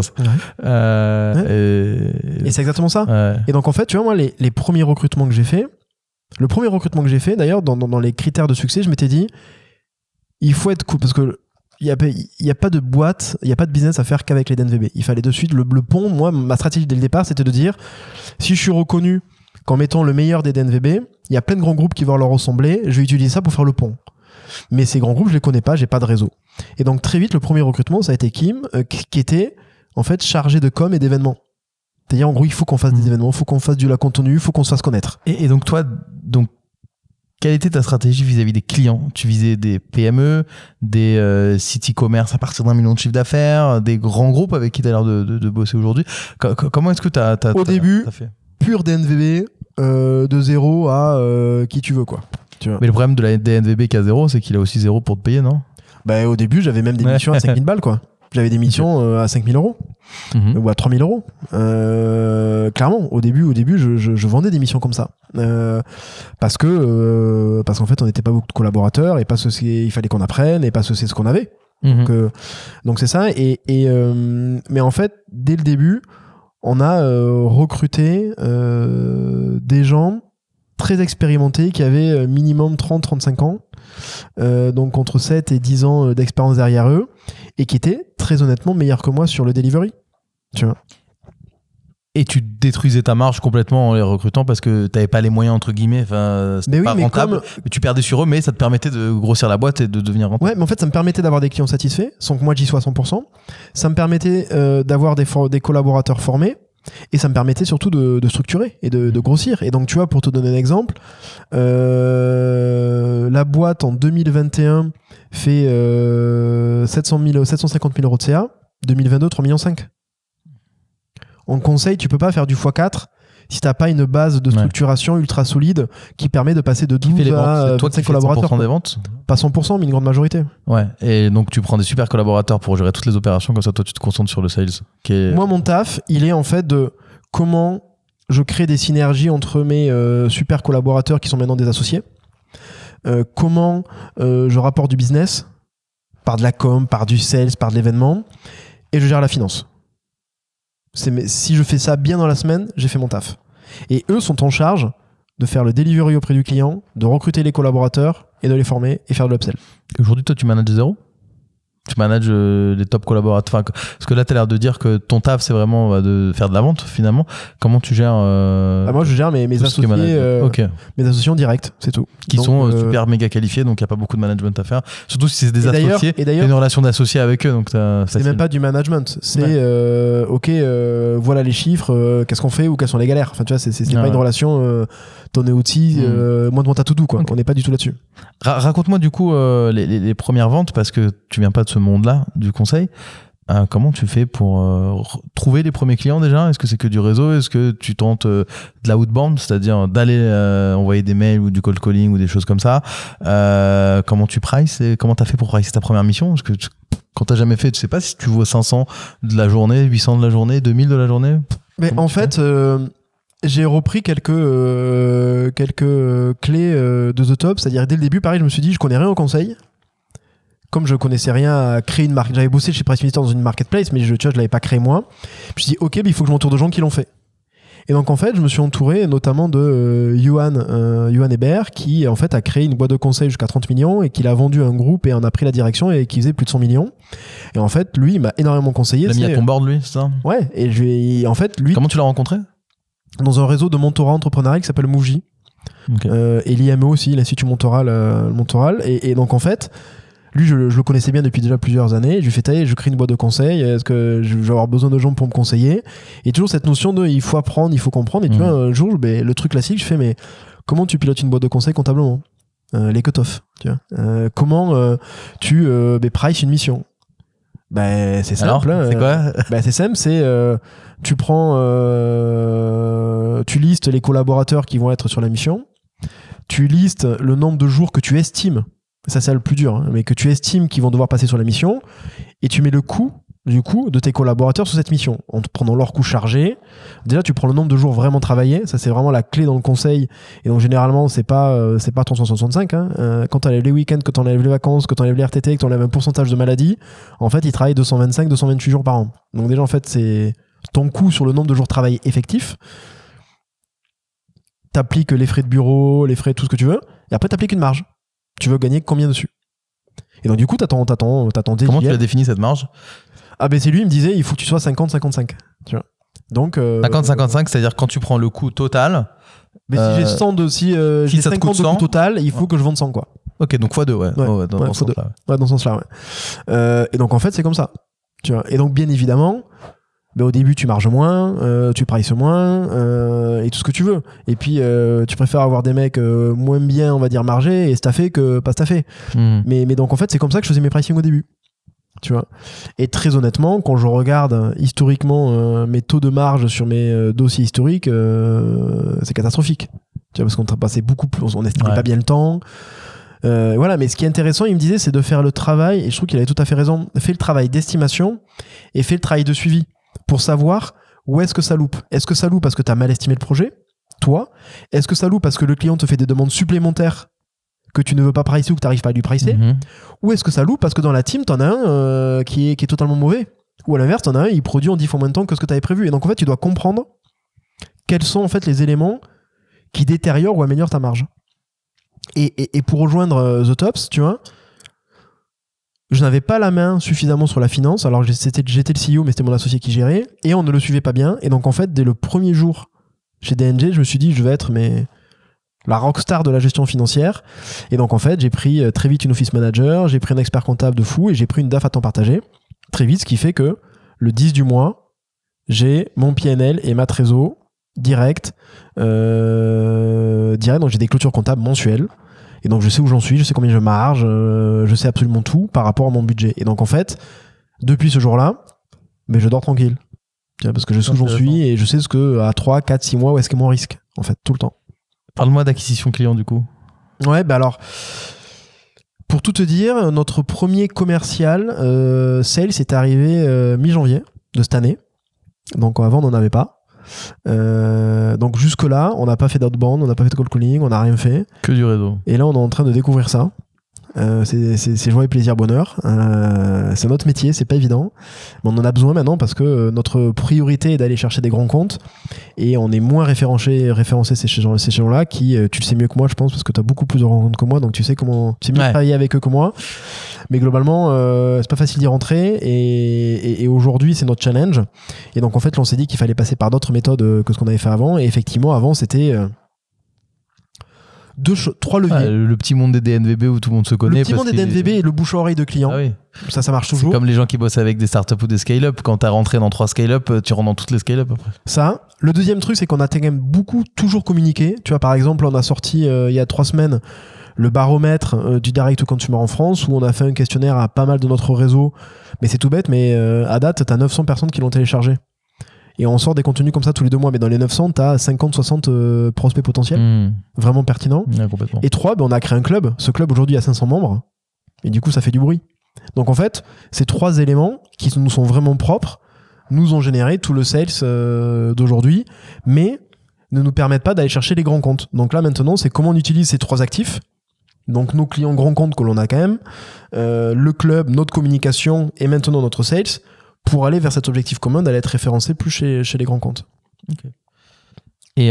Ouais. Et c'est exactement ça. Ouais. Et donc, en fait, tu vois, moi, les premiers recrutements que j'ai fait, le premier recrutement que j'ai fait, d'ailleurs, dans les critères de succès, je m'étais dit, il faut être cool, parce que il y a pas de boîte, il y a pas de business à faire qu'avec les DNVB. Il fallait de suite le pont. Moi, ma stratégie dès le départ, c'était de dire, si je suis reconnu qu'en mettant le meilleur des DNVB, il y a plein de grands groupes qui vont leur ressembler, je vais utiliser ça pour faire le pont. Mais ces grands groupes, je les connais pas, j'ai pas de réseau. Et donc très vite, le premier recrutement, ça a été Kim, qui était en fait chargé de com et d'événements. C'est-à-dire, en gros, il faut qu'on fasse des événements, il faut qu'on fasse du contenu, il faut qu'on se fasse connaître. Et donc toi, quelle était ta stratégie vis-à-vis des clients? Tu visais des PME, des sites e-commerce à partir d'1 million de chiffre d'affaires, des grands groupes avec qui tu as l'air de bosser aujourd'hui. Comment est-ce que tu as Au début, fait pur DNVB, de 0 à qui tu veux, quoi. Tu vois. Mais le problème de la DNVB qui a 0, c'est qu'il a aussi 0 pour te payer, non? Bah, au début, j'avais même des missions à 5000 balles, quoi. J'avais des missions à 5000 euros ou à 3000 euros. Clairement, au début, je vendais des missions comme ça. Parce qu'en fait, on n'était pas beaucoup de collaborateurs et parce qu'il fallait qu'on apprenne et parce que c'est ce qu'on avait. Donc c'est ça. Mais en fait, dès le début, on a recruté des gens très expérimentés qui avaient minimum 30-35 ans, donc entre 7 et 10 ans d'expérience derrière eux, et qui étaient très honnêtement meilleurs que moi sur le delivery. Tu vois. Et tu détruisais ta marge complètement en les recrutant parce que tu n'avais pas les moyens, entre guillemets. Enfin, c'était pas rentable. Mais tu perdais sur eux, mais ça te permettait de grossir la boîte et de devenir rentable. Ouais, mais en fait, ça me permettait d'avoir des clients satisfaits, sans que moi j'y sois à 100%. Ça me permettait d'avoir des collaborateurs formés. Et ça me permettait surtout de structurer et de grossir. Et donc, tu vois, pour te donner un exemple, la boîte en 2021 fait 750 000 euros de CA, 2022, 3,5 millions. En conseil, tu peux pas faire du x4 si t'as pas une base de structuration ultra solide qui permet de passer de 12 à 25 collaborateurs. 100% des ventes ? Pas 100%, mais une grande majorité. Ouais, et donc tu prends des super collaborateurs pour gérer toutes les opérations, comme ça toi tu te concentres sur le sales. Moi, mon taf, il est en fait de comment je crée des synergies entre mes super collaborateurs qui sont maintenant des associés, comment je rapporte du business par de la com, par du sales, par de l'événement, et je gère la finance. Si je fais ça bien dans la semaine, j'ai fait mon taf. Et eux sont en charge de faire le delivery auprès du client, de recruter les collaborateurs et de les former et faire de l'upsell. Aujourd'hui, toi, tu manages zéro ? Tu manages les top collaborateurs, parce que là tu as l'air de dire que ton taf c'est vraiment de faire de la vente finalement. Comment tu gères moi je gère mes associés mes associés en direct, c'est tout. Qui sont super méga qualifiés, donc il n'y a pas beaucoup de management à faire, surtout si c'est des associés. Et d'ailleurs, une relation d'associés avec eux, donc c'est même pas du management, c'est voilà les chiffres, qu'est-ce qu'on fait ou quelles sont les galères. Enfin tu vois, c'est pas une relation ton outil, moi de mon tout quoi. On n'est pas du tout là-dessus. Raconte-moi du coup les premières ventes, parce que tu viens pas de ce monde-là du conseil. Comment tu fais pour trouver les premiers clients déjà ? Est-ce que c'est que du réseau ? Est-ce que tu tentes de la outbound, c'est-à-dire d'aller envoyer des mails ou du cold calling ou des choses comme ça ? Comment tu prices et comment tu as fait pour pricer ta première mission ? Parce que quand tu n'as jamais fait, tu sais pas si tu vaux 500 de la journée, 800 de la journée, 2000 de la journée. Mais en fait, j'ai repris quelques clés de The Top, c'est-à-dire dès le début, pareil, je me suis dit, je connais rien au conseil. Comme je connaissais rien à créer une marque, j'avais bossé chez Price Minister dans une marketplace, mais je l'avais pas créé moi. Je me suis dit, ok, il faut que je m'entoure de gens qui l'ont fait. Et donc en fait, je me suis entouré notamment de Johan Hébert, qui en fait a créé une boîte de conseil jusqu'à 30 millions et qui l'a vendu à un groupe et en a pris la direction et qui faisait plus de 100 millions. Et en fait, lui, il m'a énormément conseillé. Il l'a mis à ton board, lui, c'est ça? Ouais. Et en fait, lui. Comment tu l'as rencontré? Dans un réseau de mentorat entrepreneurial qui s'appelle Mouji. Okay. Et l'IMO aussi, l'Institut Montoral. Et donc en fait, lui, je le connaissais bien depuis déjà plusieurs années. Je lui ai fait, je crée une boîte de conseil. Est-ce que je vais avoir besoin de gens pour me conseiller? Et toujours cette notion de il faut apprendre, il faut comprendre. Et tu vois, un jour, le truc classique, je fais, mais comment tu pilotes une boîte de conseil comptablement? Les cut-offs, tu vois. Comment tu price une mission? C'est simple. Alors, c'est quoi? C'est simple, c'est tu prends, tu listes les collaborateurs qui vont être sur la mission. Tu listes le nombre de jours que tu estimes. Ça, c'est le plus dur, mais que tu estimes qu'ils vont devoir passer sur la mission, et tu mets le coût de tes collaborateurs sur cette mission, en prenant leur coût chargé. Déjà, tu prends le nombre de jours vraiment travaillés, ça c'est vraiment la clé dans le conseil, et donc généralement, c'est pas 365, quand tu enlèves les week-ends, que tu enlèves les vacances, que tu enlèves les RTT, que tu enlèves un pourcentage de maladie, en fait, ils travaillent 225, 228 jours par an. Donc déjà, en fait, c'est ton coût sur le nombre de jours travaillés effectifs. T'appliques les frais de bureau, les frais, tout ce que tu veux, et après, t'appliques une marge. Tu veux gagner combien dessus? Et donc du coup, t'as ton DGL. Comment tu as défini cette marge? C'est lui, il me disait, il faut que tu sois 50-55. Tu vois. Donc 50-55, c'est-à-dire quand tu prends le coût total. Mais si j'ai 100 j'ai 50 de coût total, il faut que je vende 100, quoi. Ok, donc x2, ouais. Dans ce sens-là. Ouais, dans ce sens-là, ouais. Et donc en fait, c'est comme ça. Tu vois. Et donc bien évidemment, au début, tu marges moins, tu prices moins, et tout ce que tu veux. Et puis, tu préfères avoir des mecs moins bien, on va dire, margés et staffés que pas staffés. Mais donc, en fait, c'est comme ça que je faisais mes pricing au début. Tu vois. Et très honnêtement, quand je regarde historiquement mes taux de marge sur mes dossiers historiques, c'est catastrophique. Tu vois, parce qu'on passait beaucoup plus, on n'estimait pas bien le temps. Voilà, mais ce qui est intéressant, il me disait, c'est de faire le travail, et je trouve qu'il avait tout à fait raison, fais le travail d'estimation et fais le travail de suivi. Pour savoir où est-ce que ça loupe. Est-ce que ça loupe parce que tu as mal estimé le projet, toi? Est-ce que ça loupe parce que le client te fait des demandes supplémentaires que tu ne veux pas pricer ou que tu n'arrives pas à lui pricer? Ou est-ce que ça loupe parce que dans la team, tu en as un qui est totalement mauvais? Ou à l'inverse, tu en as un, il produit en 10 fois moins de temps que ce que tu avais prévu. Et donc en fait, tu dois comprendre quels sont en fait les éléments qui détériorent ou améliorent ta marge. Et pour rejoindre The Tops, tu vois, je n'avais pas la main suffisamment sur la finance. Alors j'étais le CEO, mais c'était mon associé qui gérait. Et on ne le suivait pas bien. Et donc en fait, dès le premier jour chez DNG, je me suis dit, je vais être la rockstar de la gestion financière. Et donc en fait, j'ai pris très vite une office manager, j'ai pris un expert comptable de fou et j'ai pris une DAF à temps partagé. Très vite, ce qui fait que le 10 du mois, j'ai mon PNL et ma trésor direct. Donc j'ai des clôtures comptables mensuelles. Et donc je sais où j'en suis, je sais combien je marge, je sais absolument tout par rapport à mon budget. Et donc en fait, depuis ce jour-là, je dors tranquille. Parce que je sais où j'en suis et je sais ce que à 3, 4, 6 mois, où est-ce qu'est mon risque, en fait, tout le temps. Parle-moi d'acquisition client du coup. Ouais, alors, pour tout te dire, notre premier commercial sales est arrivé mi-janvier de cette année. Donc avant, on n'en avait pas. Donc jusque-là, on n'a pas fait d'outbound, on n'a pas fait de cold calling, on n'a rien fait. Que du réseau. Et là, on est en train de découvrir ça. C'est joie et plaisir, bonheur. C'est notre métier, c'est pas évident. Mais on en a besoin maintenant parce que notre priorité est d'aller chercher des grands comptes et on est moins référencé ces gens-là qui, tu le sais mieux que moi, je pense, parce que tu as beaucoup plus de rencontres que moi, donc tu sais mieux travailler avec eux que moi. Mais globalement, c'est pas facile d'y rentrer et aujourd'hui, c'est notre challenge. Et donc, en fait, on s'est dit qu'il fallait passer par d'autres méthodes que ce qu'on avait fait avant. Et effectivement, avant, c'était 3 leviers. Le petit monde des DNVB où tout le monde se connaît. Le petit monde des DNVB et le bouche-oreille de clients. Ah oui. Ça marche toujours. C'est comme les gens qui bossent avec des startups ou des scale-up. Quand t'as rentré dans 3 scale-up, tu rentres dans toutes les scale-up après. Ça. Le deuxième truc, c'est qu'on a quand même toujours communiqué. Tu vois, par exemple, on a sorti il y a 3 semaines le baromètre du direct to consumer en France où on a fait un questionnaire à pas mal de notre réseau. Mais c'est tout bête, mais à date, t'as 900 personnes qui l'ont téléchargé. Et on sort des contenus comme ça tous les 2 mois. Mais dans les 900, tu as 50-60 prospects potentiels. Vraiment pertinents. Ouais, complètement. Et 3, on a créé un club. Ce club, aujourd'hui, a 500 membres. Et du coup, ça fait du bruit. Donc, en fait, ces 3 éléments qui nous sont vraiment propres nous ont généré tout le sales d'aujourd'hui. Mais ne nous permettent pas d'aller chercher les grands comptes. Donc là, maintenant, c'est comment on utilise ces 3 actifs. Donc nos clients grands comptes que l'on a quand même, le club, notre communication et maintenant notre sales pour aller vers cet objectif commun d'aller être référencé plus chez les grands comptes. Okay. Et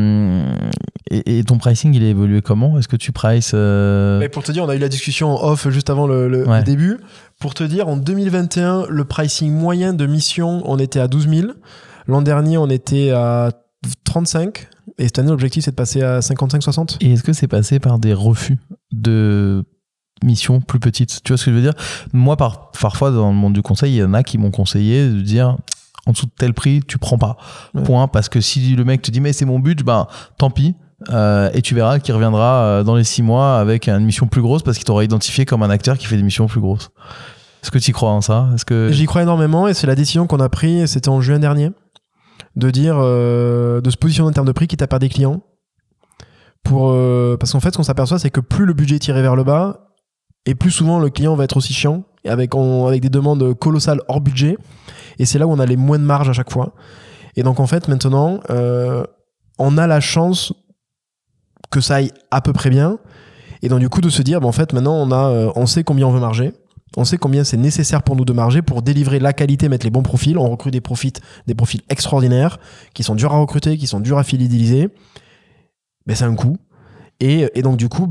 ton pricing, il a évolué comment ? Est-ce que tu prices Mais pour te dire, on a eu la discussion en off juste avant le début. Pour te dire, en 2021, le pricing moyen de mission, on était à 12 000. L'an dernier, on était à 35. Et cette année, l'objectif, c'est de passer à 55-60. Et est-ce que c'est passé par des refus de missions plus petites ? Tu vois ce que je veux dire ? Moi, parfois, dans le monde du conseil, il y en a qui m'ont conseillé de dire... En dessous de tel prix, tu prends pas. Ouais. Point. Parce que si le mec te dit mais c'est mon but, ben tant pis. Et tu verras qu'il reviendra dans les 6 mois avec une mission plus grosse parce qu'il t'aura identifié comme un acteur qui fait des missions plus grosses. Est-ce que tu y crois en ça ? J'y crois énormément et c'est la décision qu'on a prise, c'était en juin dernier, de dire de se positionner en termes de prix quitte à perdre des clients. Parce qu'en fait, ce qu'on s'aperçoit, c'est que plus le budget est tiré vers le bas et plus souvent le client va être aussi chiant avec des demandes colossales hors budget. Et c'est là où on a les moins de marge à chaque fois. Et donc, en fait, maintenant, on a la chance que ça aille à peu près bien. Et donc, du coup, de se dire, en fait, maintenant, on sait combien on veut marger. On sait combien c'est nécessaire pour nous de marger pour délivrer la qualité, mettre les bons profils. On recrute des profils extraordinaires, qui sont durs à recruter, qui sont durs à fidéliser. Ben, c'est un coût. Et donc, du coup,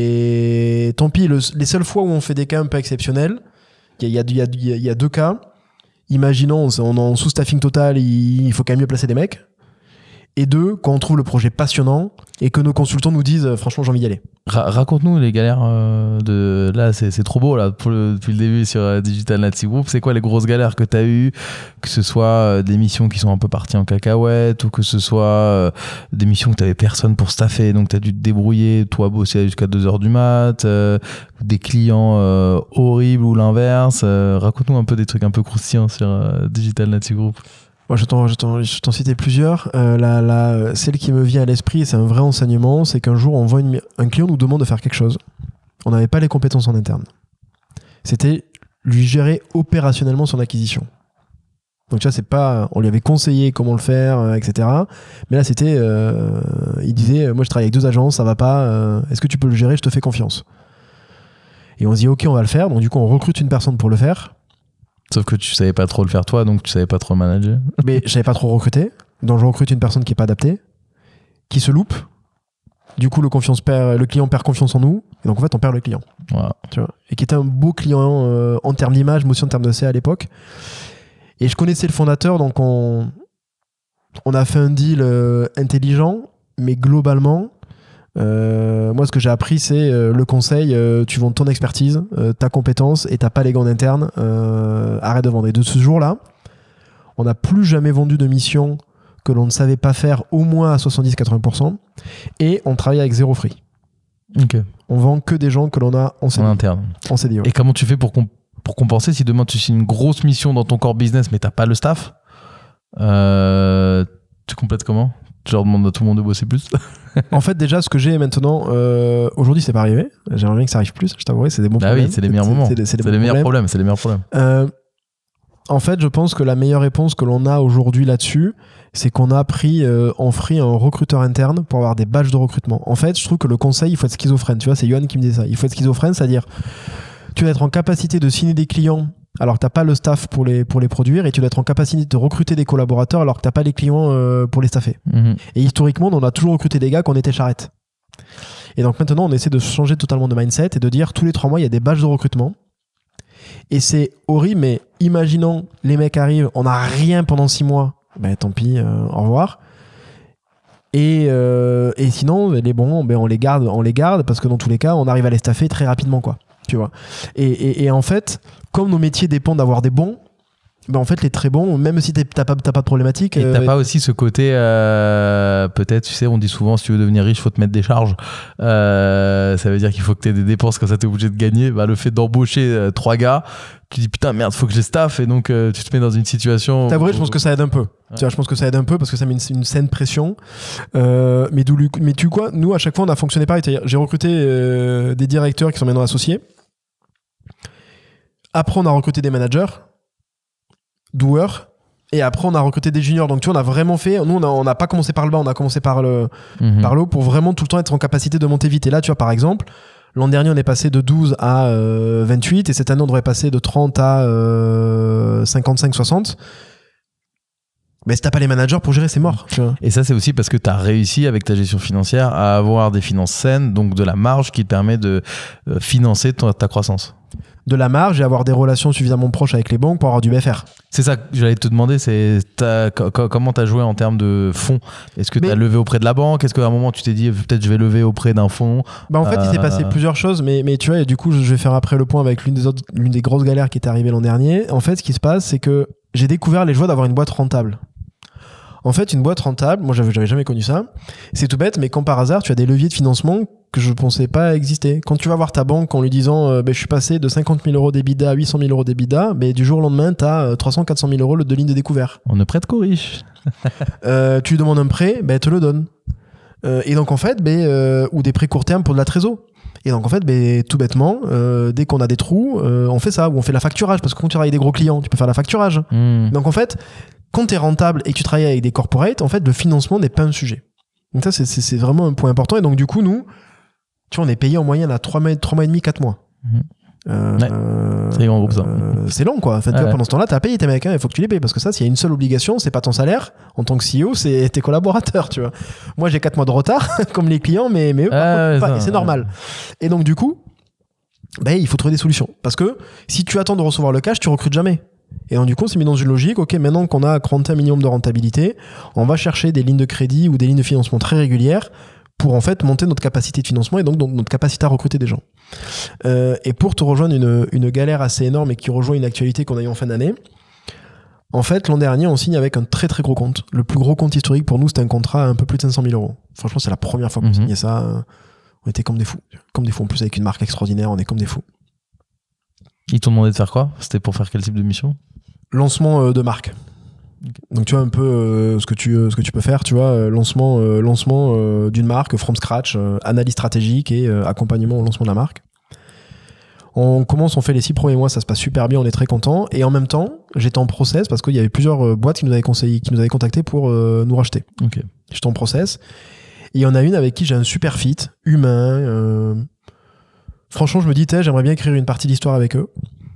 tant pis. Les seules fois où on fait des cas un peu exceptionnels, il y a 2 cas. Imaginons, on est en sous-staffing total, il faut quand même mieux placer des mecs. Et 2, quand on trouve le projet passionnant et que nos consultants nous disent franchement j'ai envie d'y aller. Raconte-nous les galères de... Là, c'est trop beau là, depuis le début sur Digital Native Group. C'est quoi les grosses galères que tu as eues ? Que ce soit des missions qui sont un peu parties en cacahuète ou que ce soit des missions que tu n'avais personne pour staffer, donc tu as dû te débrouiller, toi bosser jusqu'à 2h du mat, des clients horribles ou l'inverse. Raconte-nous un peu des trucs un peu croustillants sur Digital Native Group. Moi, je t'en citais plusieurs. Celle qui me vient à l'esprit, et c'est un vrai enseignement, c'est qu'un jour, un client nous demande de faire quelque chose. On n'avait pas les compétences en interne. C'était lui gérer opérationnellement son acquisition. Donc, tu vois, on lui avait conseillé comment le faire, etc. Mais là, c'était, il disait, moi, je travaille avec 2 agences, ça va pas, est-ce que tu peux le gérer, je te fais confiance. Et on se dit, ok, on va le faire. Donc, du coup, on recrute une personne pour le faire. Sauf que tu savais pas trop le faire toi, donc tu savais pas trop le manager. Mais je savais pas trop recruter. Donc je recrute une personne qui est pas adaptée, qui se loupe. Du coup, le client perd confiance en nous. Et donc en fait, on perd le client. Wow. Tu vois, et qui était un beau client en termes d'image, mais aussi en termes de CA à l'époque. Et je connaissais le fondateur, donc on a fait un deal intelligent, mais globalement, moi ce que j'ai appris c'est le conseil, tu vends ton expertise, ta compétence et t'as pas les gants d'interne, arrête de vendre. Et de ce jour-là, on n'a plus jamais vendu de mission que l'on ne savait pas faire au moins à 70-80% et on travaille avec 0 free. Okay. On vend que des gens que l'on a en interne. En CDI, ouais. Et comment tu fais pour compenser si demain tu signes une grosse mission dans ton core business mais t'as pas le staff, tu complètes comment ? Tu leur demandes à tout le monde de bosser plus? En fait, déjà, ce que j'ai maintenant, aujourd'hui, c'est pas arrivé. J'aimerais bien que ça arrive plus, je t'avouerai, c'est des bons problèmes. Oui, c'est les meilleurs moments. C'est les meilleurs problèmes. C'est les meilleurs problèmes. En fait, je pense que la meilleure réponse que l'on a aujourd'hui là-dessus, c'est qu'on a pris en free un recruteur interne pour avoir des badges de recrutement. En fait, je trouve que le conseil, il faut être schizophrène. Tu vois, c'est Yoann qui me dit ça. Il faut être schizophrène, c'est-à-dire tu dois être en capacité de signer des clients alors que tu n'as pas le staff pour les produire, et tu dois être en capacité de recruter des collaborateurs alors que tu n'as pas les clients pour les staffer. Mmh. Et historiquement, on a toujours recruté des gars qu'on était charrette. Et donc maintenant, on essaie de changer totalement de mindset et de dire tous les 3 mois, il y a des badges de recrutement. Et c'est horrible, mais imaginons les mecs arrivent, on n'a rien pendant 6 mois, ben tant pis, au revoir. Et sinon, les bons, ben on les garde parce que dans tous les cas, on arrive à les staffer très rapidement, quoi. Tu vois. Et en fait, comme nos métiers dépendent d'avoir des bons, ben en fait, les très bons, même si t'as pas de problématique. Et t'as pas aussi ce côté, peut-être, tu sais, on dit souvent, si tu veux devenir riche, faut te mettre des charges. Ça veut dire qu'il faut que t'aies des dépenses, comme ça t'es obligé de gagner. Bah, le fait d'embaucher 3 gars, tu dis putain, merde, faut que je les staff, et donc tu te mets dans une situation. T'as vrai, je pense que ça aide un peu. Ouais. Tu vois, je pense que ça aide un peu parce que ça met une saine pression. Mais tu quoi, nous, à chaque fois, on a fonctionné pareil. C'est-à-dire, j'ai recruté des directeurs qui sont maintenant associés. Après, on a recruté des managers, doueurs, Et après, on a recruté des juniors. Donc, tu vois, on a vraiment fait. Nous, on n'a pas commencé par le bas, on a commencé par le haut pour vraiment tout le temps être en capacité de monter vite. Et là, tu vois, par exemple, l'an dernier, on est passé de 12 à 28. Et cette année, on devrait passer de 30 à 55, 60. Mais si t'as pas les managers pour gérer, c'est mort. Tu vois. Et ça, c'est aussi parce que tu as réussi avec ta gestion financière à avoir des finances saines, donc de la marge qui te permet de financer ta croissance. De la marge et avoir des relations suffisamment proches avec les banques pour avoir du BFR. C'est ça que j'allais te demander, comment tu as joué en termes de fonds. Est-ce que tu as levé auprès de la banque? Est-ce qu'à un moment tu t'es dit peut-être je vais lever auprès d'un fonds? En fait, il s'est passé plusieurs choses, mais tu vois, et du coup, je vais faire après le point avec l'une des grosses galères qui est arrivée l'an dernier. En fait, ce qui se passe, c'est que j'ai découvert les joies d'avoir une boîte rentable. En fait, une boîte rentable, moi j'avais jamais connu ça. C'est tout bête, mais comme par hasard, tu as des leviers de financement que je pensais pas exister. Quand tu vas voir ta banque en lui disant je suis passé de 50 000 euros d'EBITDA à 800 000 euros d'EBITDA, tu jour au lendemain, tu as 300-400 000 euros de ligne de découvert. On ne prête qu'aux riches. Tu lui demandes un prêt, elle te le donne. Et donc en fait, ou des prêts court terme pour de la trésor. Et donc en fait, tout bêtement, dès qu'on a des trous, on fait ça, ou on fait la facturage, parce que quand tu travailles avec des gros clients, tu peux faire la facturage. Donc en fait, quand tu es rentable et que tu travailles avec des corporates, en fait, le financement n'est pas un sujet. Donc ça, c'est vraiment un point important. Et donc du coup, nous, tu vois, on est payé en moyenne à 3 mois et demi, 4 mois. C'est grand groupe ça. C'est long quoi. En fait, pendant ce temps-là, t'as payé tes mecs, il faut que tu les payes parce que ça, s'il y a une seule obligation, c'est pas ton salaire en tant que CEO, c'est tes collaborateurs, tu vois. Moi, j'ai 4 mois de retard comme les clients, mais eux, par contre, pas, et c'est normal. Et donc du coup, il faut trouver des solutions parce que si tu attends de recevoir le cash, tu recrutes jamais. Et donc du coup, on s'est mis dans une logique, ok, maintenant qu'on a 41 millions de rentabilité, on va chercher des lignes de crédit ou des lignes de financement très régulières pour en fait monter notre capacité de financement et donc notre capacité à recruter des gens. Et pour te rejoindre une galère assez énorme et qui rejoint une actualité qu'on a eu en fin d'année, en fait, l'an dernier, on signe avec un très très gros compte. Le plus gros compte historique pour nous, c'était un contrat à un peu plus de 500 000 euros. Franchement, c'est la première fois qu'on signait ça. On était comme des fous. Comme des fous. En plus, avec une marque extraordinaire, on est comme des fous. Ils t'ont demandé de faire quoi? C'était pour faire quel type de mission? Lancement de marque. Okay. Donc tu vois un peu ce que tu peux faire, tu vois, lancement d'une marque from scratch, analyse stratégique et accompagnement au lancement de la marque. On fait les 6 premiers mois, ça se passe super bien, on est très content. Et en même temps, j'étais en process parce qu'il y avait plusieurs boîtes qui nous avaient contacté pour nous racheter. Okay. J'étais en process. Et il y en a une avec qui j'ai un super fit, humain. Franchement, je me dis, j'aimerais bien écrire une partie d'histoire avec eux.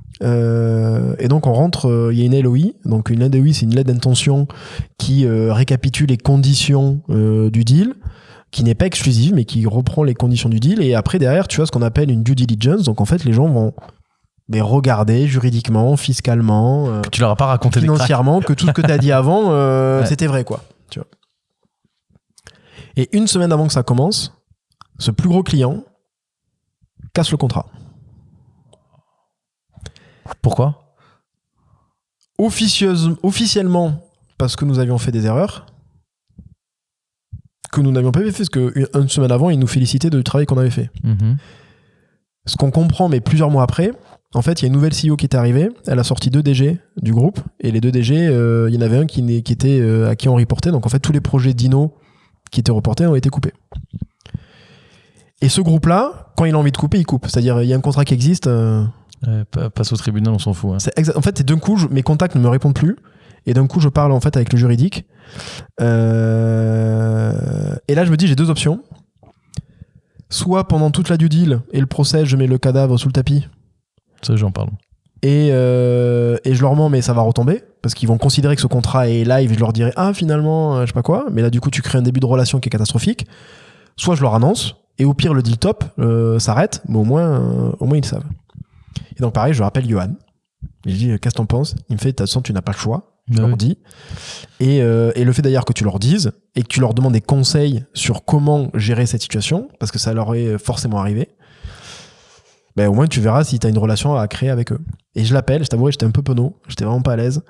Et donc on rentre, il y a une LOI. Donc une LOI, c'est une lettre d'intention qui récapitule les conditions du deal, qui n'est pas exclusive, mais qui reprend les conditions du deal. Et après, derrière, tu as ce qu'on appelle une due diligence. Donc en fait, les gens vont regarder juridiquement, fiscalement, que tu leur as pas raconté financièrement, que tout ce que tu as dit avant, c'était vrai, quoi. Tu vois. Et une semaine avant que ça commence, ce plus gros client casse le contrat. Pourquoi? Officiellement, parce que nous avions fait des erreurs, que nous n'avions pas fait, parce qu'une semaine avant, ils nous félicitaient du travail qu'on avait fait. Ce qu'on comprend, mais plusieurs mois après, en fait, il y a une nouvelle CEO qui est arrivée, elle a sorti 2 DG du groupe, et les 2 DG, il y en avait un qui était à qui on reportait, donc en fait, tous les projets d'Inno qui étaient reportés ont été coupés. Et ce groupe-là, quand il a envie de couper, il coupe. C'est-à-dire, il y a un contrat qui existe... passe au tribunal, on s'en fout. Hein. En fait, d'un coup, mes contacts ne me répondent plus. Et d'un coup, je parle en fait avec le juridique. Et là, je me dis, j'ai 2 options. Soit pendant toute la due deal et le procès, je mets le cadavre sous le tapis. Ça, j'en parle. Et je leur mens, mais ça va retomber. Parce qu'ils vont considérer que ce contrat est live et je leur dirai, finalement, je sais pas quoi. Mais là, du coup, tu crées un début de relation qui est catastrophique. Soit je leur annonce. Et au pire, le deal top s'arrête. Mais au moins, ils savent. Et donc pareil, je rappelle Johan. Je lui dis, qu'est-ce que t'en penses? Il me fait, de toute façon, tu n'as pas le choix. Je leur dis. Et le fait d'ailleurs que tu leur dises et que tu leur demandes des conseils sur comment gérer cette situation, parce que ça leur est forcément arrivé, au moins tu verras si tu as une relation à créer avec eux. Et je l'appelle, je t'avoue, j'étais un peu penaud, j'étais vraiment pas à l'aise.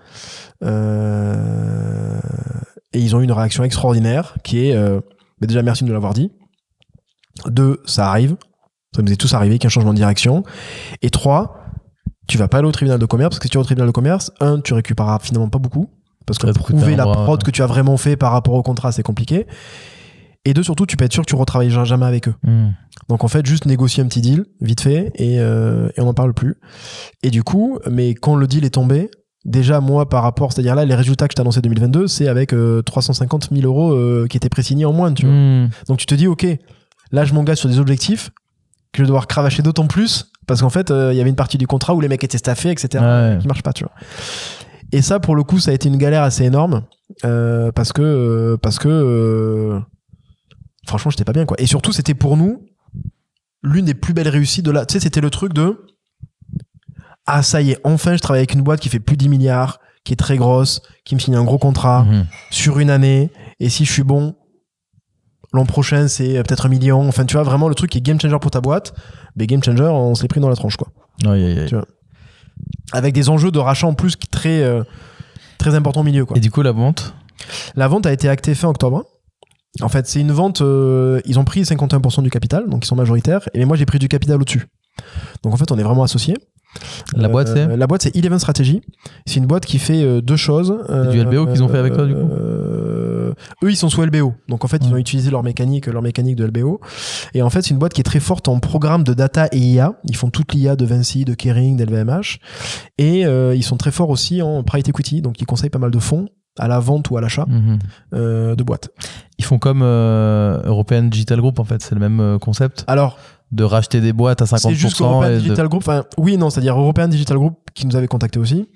Et ils ont eu une réaction extraordinaire qui est, déjà merci de nous l'avoir dit. 2, ça arrive. Ça nous est tous arrivé qu'il y a un changement de direction. Et 3, tu vas pas aller au tribunal de commerce parce que si tu vas au tribunal de commerce, 1, tu récupéreras finalement pas beaucoup parce que prouver la prod que tu as vraiment fait par rapport au contrat, c'est compliqué. Et 2, surtout, tu peux être sûr que tu retravailleras jamais avec eux. Donc en fait, juste négocier un petit deal, vite fait, et on n'en parle plus. Et du coup, mais quand le deal est tombé, Déjà, moi, par rapport, c'est-à-dire là, les résultats que je t'ai annoncés 2022, c'est avec 350 000 euros qui étaient présignés en moins, tu vois. Donc tu te dis, ok, là, je m'engage sur des objectifs que je vais devoir cravacher d'autant plus parce qu'en fait, il y avait une partie du contrat où les mecs étaient staffés, etc., qui marche pas, tu vois. Et ça, pour le coup, ça a été une galère assez énorme parce que franchement, j'étais pas bien, quoi. Et surtout, c'était pour nous l'une des plus belles réussites de la. Tu sais, c'était le truc de ah, ça y est, enfin, je travaille avec une boîte qui fait plus de 10 milliards, qui est très grosse, qui me signe un gros contrat sur une année. Et si je suis bon, l'an prochain, c'est peut-être 1 million. Enfin, tu vois, vraiment le truc qui est game changer pour ta boîte. Mais game changer, on se l'est pris dans la tronche, quoi. Tu vois. Avec des enjeux de rachat en plus très importants au milieu, quoi. Et du coup, la vente a été actée fin octobre. En fait, c'est une vente, ils ont pris 51% du capital, donc ils sont majoritaires, et moi j'ai pris du capital au-dessus. Donc en fait, on est vraiment associés. La boîte, c'est Eleven Strategy. C'est une boîte qui fait deux choses. C'est du LBO qu'ils ont fait avec toi, du coup eux, ils sont sous LBO. Donc en fait, ils ont utilisé leur mécanique de LBO. Et en fait, c'est une boîte qui est très forte en programme de data et IA. Ils font toute l'IA de Vinci, de Kering, d'LVMH. Et ils sont très forts aussi en private equity. Donc ils conseillent pas mal de fonds à la vente ou à l'achat de boîtes. Ils font comme European Digital Group, en fait. C'est le même concept. Alors, de racheter des boîtes à 50%. C'est juste qu'European Digital Group, c'est-à-dire European Digital Group qui nous avait contacté aussi.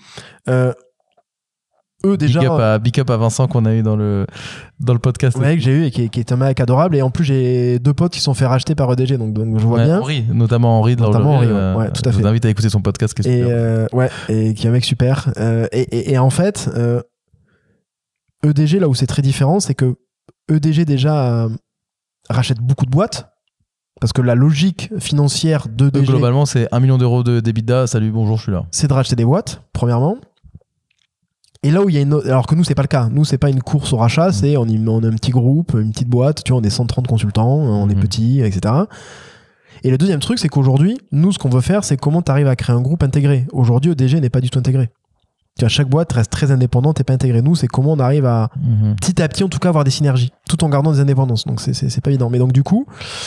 Eux déjà. Big up à Vincent qu'on a eu dans le podcast. Ouais, que j'ai eu et qui est un mec adorable. Et en plus, j'ai 2 potes qui se sont fait racheter par EDG, donc je vois bien. Notamment Henri de l'Horlogerie. Ouais, tout à fait. Je vous invite à écouter son podcast qui est super. Et qui est un mec super. Et en fait, EDG, là où c'est très différent, c'est que EDG déjà rachète beaucoup de boîtes. Parce que la logique financière d'EDG... Globalement, c'est 1 million d'euros de d'EBITDA. Salut, bonjour, je suis là. C'est de racheter des boîtes, premièrement. Et là où il y a alors que nous, c'est pas le cas. Nous, c'est pas une course au rachat, c'est on a un petit groupe, une petite boîte, tu vois, on est 130 consultants, on est petit, etc. Et le deuxième truc, c'est qu'aujourd'hui, nous, ce qu'on veut faire, c'est comment tu arrives à créer un groupe intégré. Aujourd'hui, EDG n'est pas du tout intégré. Tu vois, chaque boîte reste très indépendante et pas intégrée. Nous, c'est comment on arrive à, petit à petit, en tout cas, avoir des synergies, tout en gardant des indépendances. Donc, c'est pas évident. Mais donc, du coup,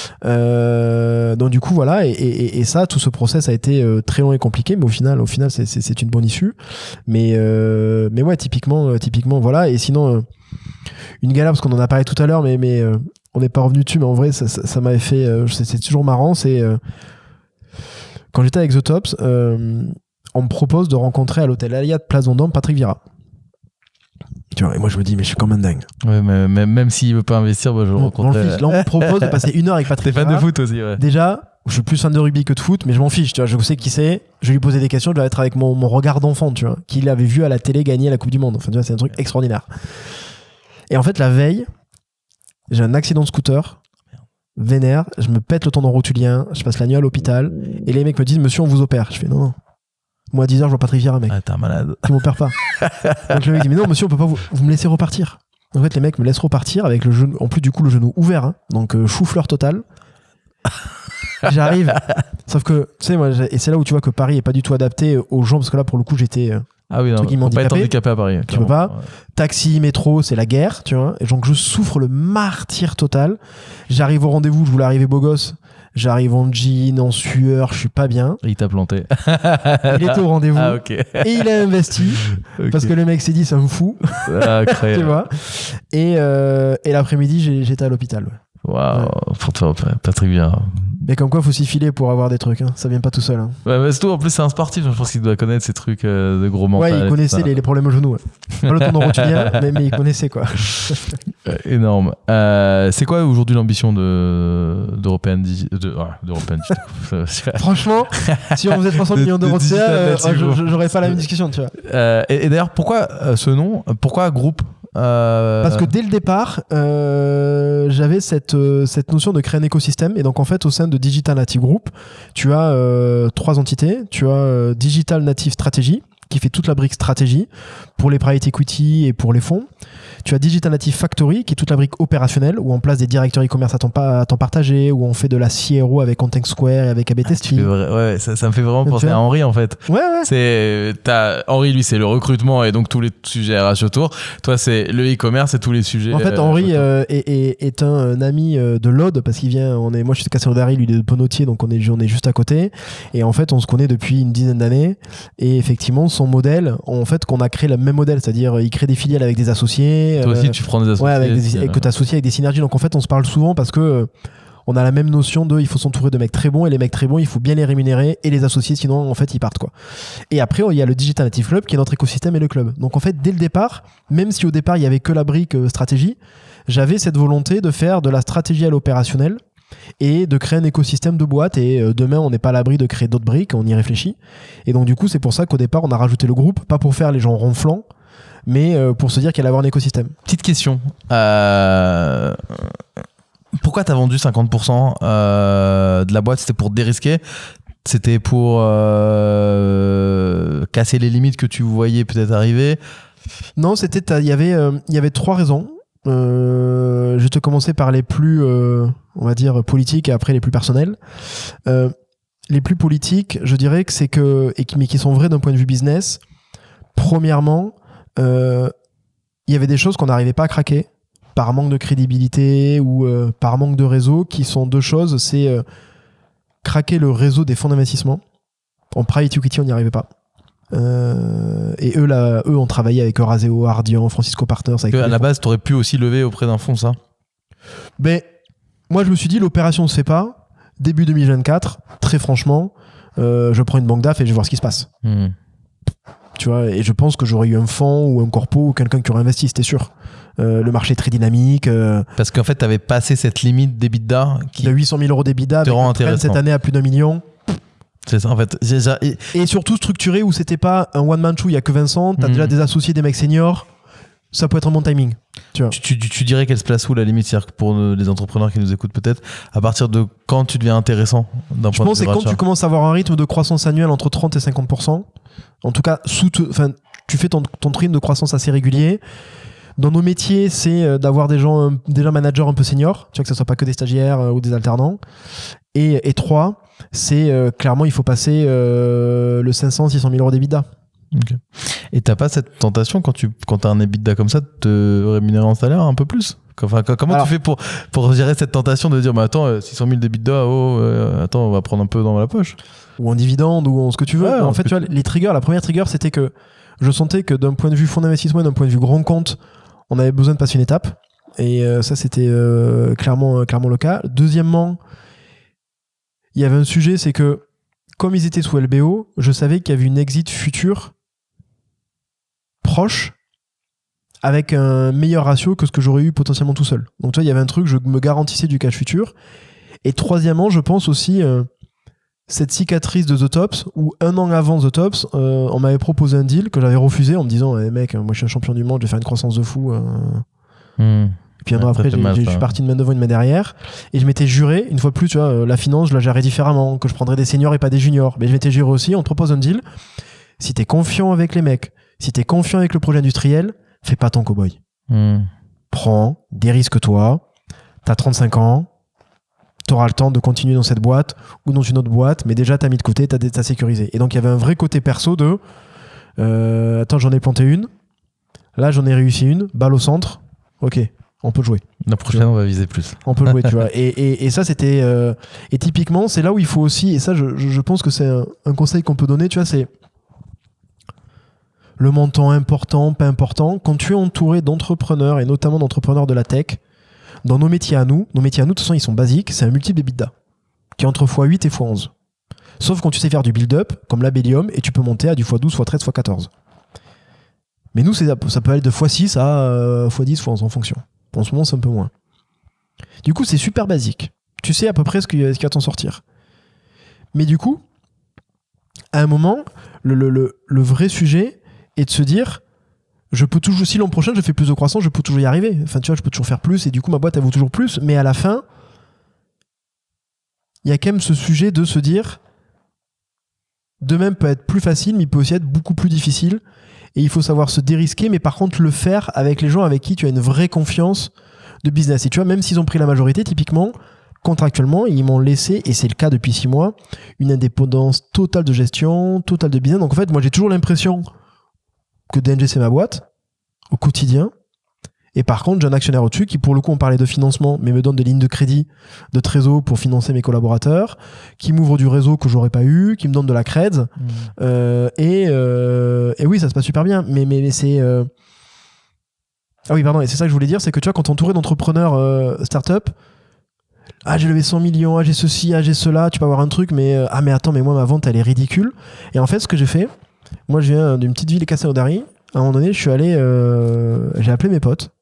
voilà. Et ça, tout ce process a été très long et compliqué. Mais au final, c'est une bonne issue. Mais ouais, typiquement, voilà. Et sinon, une galère, parce qu'on en a parlé tout à l'heure, mais on n'est pas revenu dessus. Mais en vrai, ça m'avait fait, c'est toujours marrant. C'est quand j'étais avec The Tops, on me propose de rencontrer à l'hôtel Aliade Place Vendôme Patrick Vieira. Tu vois, et moi je me dis, mais je suis comme un dingue. Ouais, mais même s'il veut pas investir, je le rencontrerai. Là, on me propose de passer 1 heure avec Patrick Vieira. T'es fan de foot aussi, ouais. Déjà, je suis plus fan de rugby que de foot, mais je m'en fiche, tu vois. Je sais qui c'est, je vais lui poser des questions, je vais être avec mon regard d'enfant, tu vois, qu'il avait vu à la télé gagner la Coupe du Monde. Enfin, tu vois, c'est un truc extraordinaire. Et en fait, la veille, j'ai un accident de scooter. Vénère, je me pète le tendon rotulien, je passe la nuit à l'hôpital, et les mecs me disent, monsieur, on vous opère. Je fais, non. Moi, à 10h, je vois Patrick Vieira, mec. Ah, t'es un malade. Tu m'opères pas. Donc le mec dit, mais non, monsieur, on peut pas vous me laisser repartir. En fait, les mecs me laissent repartir avec le genou, en plus, du coup, le genou ouvert, hein, donc chou-fleur total. J'arrive. Sauf que, tu sais, moi, et c'est là où tu vois que Paris est pas du tout adapté aux gens, parce que là, pour le coup, j'étais. Ah oui, non, faut pas être handicapé à Paris. Tu peux pas. Ouais. Taxi, métro, c'est la guerre, tu vois. Et donc, je souffre le martyre total. J'arrive au rendez-vous, je voulais arriver beau gosse. J'arrive en jean, en sueur, je suis pas bien. Et il t'a planté. Il était au rendez-vous. Ah, ok. Et il a investi. Okay. Parce que le mec s'est dit, ça me fout. Ah, tu vois. Et l'après-midi, j'étais à l'hôpital. Waouh, pour toi, Patrick Vieira. Mais comme quoi, faut s'y filer pour avoir des trucs. Hein. Ça vient pas tout seul. Hein. Ouais, mais surtout, en plus, c'est un sportif. Je pense qu'il doit connaître ces trucs de gros mental. Ouais, il connaissait les problèmes au genou. Ouais. Pas le tendon rotulien, mais il connaissait, quoi. Énorme. C'est quoi aujourd'hui l'ambition d'European Digital? Franchement, si on faisait 300 millions d'euros de CA, j'aurais pas la même discussion, tu vois. Et d'ailleurs, pourquoi ce nom? Pourquoi groupe? Parce que dès le départ, j'avais cette notion de créer un écosystème. Et donc, en fait, au sein de Digital Native Group, tu as 3 entités. Tu as Digital Native Strategy, qui fait toute la brique stratégie pour les private equity et pour les fonds. Tu as Digital Native Factory, qui est toute la brique opérationnelle, où on place des directeurs e-commerce à temps partagé, où on fait de la CRO avec Content Square et avec AB Testing. Ouais, ça me fait vraiment penser à Henri, en fait. Ouais. Henri, lui, c'est le recrutement et donc tous les sujets RH autour. Toi, c'est le e-commerce et tous les sujets. En fait, Henri est un ami de l'Aude, parce qu'il vient. Moi, je suis de Castelnaudary, lui, il est de Penautier, donc on est juste à côté. Et en fait, on se connaît depuis une dizaine d'années. Et effectivement, son modèle, en fait, qu'on a créé le même modèle, c'est-à-dire il crée des filiales avec des associés. Toi aussi, tu prends des associés. Ouais, que tu associes avec des synergies. Donc en fait, on se parle souvent parce que on a la même notion de il faut s'entourer de mecs très bons, et les mecs très bons, il faut bien les rémunérer et les associer, sinon en fait ils partent, quoi. Et après, il y a le Digital Native Club qui est notre écosystème et le club. Donc en fait, dès le départ, même si au départ il y avait que la brique stratégie, j'avais cette volonté de faire de la stratégie à l'opérationnel et de créer un écosystème de boîtes. Et demain, on n'est pas à l'abri de créer d'autres briques, on y réfléchit. Et donc du coup, c'est pour ça qu'au départ, on a rajouté le groupe, pas pour faire les gens ronflants, mais pour se dire qu'il allait avoir un écosystème. Petite question. Pourquoi t'as vendu 50% de la boîte? C'était pour dérisquer? C'était pour casser les limites que tu voyais peut-être arriver? Non, il y avait 3 raisons. Je vais te commencer par les plus, on va dire, politiques, et après les plus personnelles. Les plus politiques, je dirais que c'est mais qui sont vraies d'un point de vue business. Premièrement, il y avait des choses qu'on n'arrivait pas à craquer par manque de crédibilité ou par manque de réseau, qui sont 2 choses. C'est craquer le réseau des fonds d'investissement. En private equity, on n'y arrivait pas. Et eux ont travaillé avec Euraseo, Ardian, Francisco Partners. À la base, tu aurais pu aussi lever auprès d'un fonds, ça? Ben, moi, je me suis dit, l'opération ne se fait pas. Début 2024, très franchement, je prends une banque d'AF et je vais voir ce qui se passe. Tu vois, et je pense que j'aurais eu un fonds ou un corpo ou quelqu'un qui aurait investi, c'était sûr. Le marché est très dynamique. Parce qu'en fait, tu avais passé cette limite d'EBITDA qui de 800 000 euros d'EBITDA, cette année à plus d'1 million. C'est ça, en fait. Et surtout structuré où c'était pas un one-man show, il y a que Vincent, t'as déjà des associés, des mecs seniors, ça peut être un bon timing. Tu vois. Tu dirais qu'elle se place où la limite? C'est-à-dire que pour les entrepreneurs qui nous écoutent peut-être, à partir de quand tu deviens intéressant d'un point de vue? Je pense que c'est quand tu commences à avoir un rythme de croissance annuelle entre 30 et 50%. En tout cas, tu fais ton rythme de croissance assez régulier. Dans nos métiers, c'est d'avoir des gens déjà managers un peu seniors, tu vois, que ce soit pas que des stagiaires ou des alternants. Et 3, c'est clairement, il faut passer le 500-600 000 euros d'EBITDA. Okay. Et t'as pas cette tentation quand t'as un EBITDA comme ça de te rémunérer en salaire un peu plus? Enfin, comment tu fais pour gérer cette tentation de dire, mais attends, 600 000 d'EBITDA, attends, on va prendre un peu dans la poche? Ou en dividende, ou en ce que tu veux. Ouais, en fait, tu vois, les triggers, la première trigger, c'était que je sentais que d'un point de vue fonds d'investissement et d'un point de vue grand compte, on avait besoin de passer une étape. Et ça, c'était clairement le cas. Deuxièmement, il y avait un sujet, c'est que comme ils étaient sous LBO, je savais qu'il y avait une exit future proche avec un meilleur ratio que ce que j'aurais eu potentiellement tout seul. Donc tu vois, il y avait un truc, je me garantissais du cash futur. Et troisièmement, je pense aussi cette cicatrice de The Tops, où 1 an avant The Tops, on m'avait proposé un deal que j'avais refusé en me disant mec, moi je suis un champion du monde, je vais faire une croissance de fou. Et puis un an après, je suis parti une main devant, une main derrière. Et je m'étais juré, une fois de plus, tu vois, la finance, je la gérais différemment, que je prendrais des seniors et pas des juniors. Mais je m'étais juré aussi, on te propose un deal. Si t'es confiant avec les mecs, si t'es confiant avec le projet industriel, fais pas ton cow-boy. Prends, dérisque-toi. T'as 35 ans, t'auras le temps de continuer dans cette boîte ou dans une autre boîte, mais déjà t'as mis de côté, t'as sécurisé. Et donc il y avait un vrai côté perso de attends, j'en ai planté une, là j'en ai réussi une, balle au centre, ok, on peut jouer. La prochaine, on va viser plus. On peut jouer, tu vois. Et ça, c'était... et typiquement, c'est là où il faut aussi... Et ça, je pense que c'est un conseil qu'on peut donner, tu vois, c'est le montant important, pas important. Quand tu es entouré d'entrepreneurs, et notamment d'entrepreneurs de la tech, dans nos métiers à nous, de toute façon, ils sont basiques, c'est un multiple d'EBITDA, qui est entre x8 et x11. Sauf quand tu sais faire du build-up, comme l'Abellium, et tu peux monter à du x12, x13, x14. Mais nous, ça peut aller de x6 à x10, x11 en fonction. En ce moment, c'est un peu moins. Du coup, c'est super basique. Tu sais à peu près ce qui va t'en sortir. Mais du coup, à un moment, le vrai sujet est de se dire, je peux toujours, si l'an prochain je fais plus de croissance, je peux toujours y arriver. Enfin, tu vois, je peux toujours faire plus et du coup, ma boîte, elle vaut toujours plus. Mais à la fin, il y a quand même ce sujet de se dire, demain peut être plus facile, mais il peut aussi être beaucoup plus difficile. Et il faut savoir se dérisquer, mais par contre le faire avec les gens avec qui tu as une vraie confiance de business. Et tu vois, même s'ils ont pris la majorité, typiquement, contractuellement, ils m'ont laissé, et c'est le cas depuis 6 mois, une indépendance totale de gestion, totale de business. Donc en fait, moi j'ai toujours l'impression que DNG c'est ma boîte, au quotidien, Et par contre, j'ai un actionnaire au-dessus qui, pour le coup, on parlait de financement, mais me donne des lignes de crédit, de trésor pour financer mes collaborateurs, qui m'ouvre du réseau que j'aurais pas eu, qui me donne de la cred. Et oui, ça se passe super bien. Mais c'est... Ah oui, pardon, et c'est ça que je voulais dire, c'est que tu vois, quand t'es entouré d'entrepreneurs start-up, j'ai levé 100 millions, j'ai ceci, j'ai cela, tu peux avoir un truc, mais attends, mais moi, ma vente, elle est ridicule. Et en fait, ce que j'ai fait, moi, je viens d'une petite ville Castelnaudary. À un moment donné, je suis allé... j'ai appelé mes potes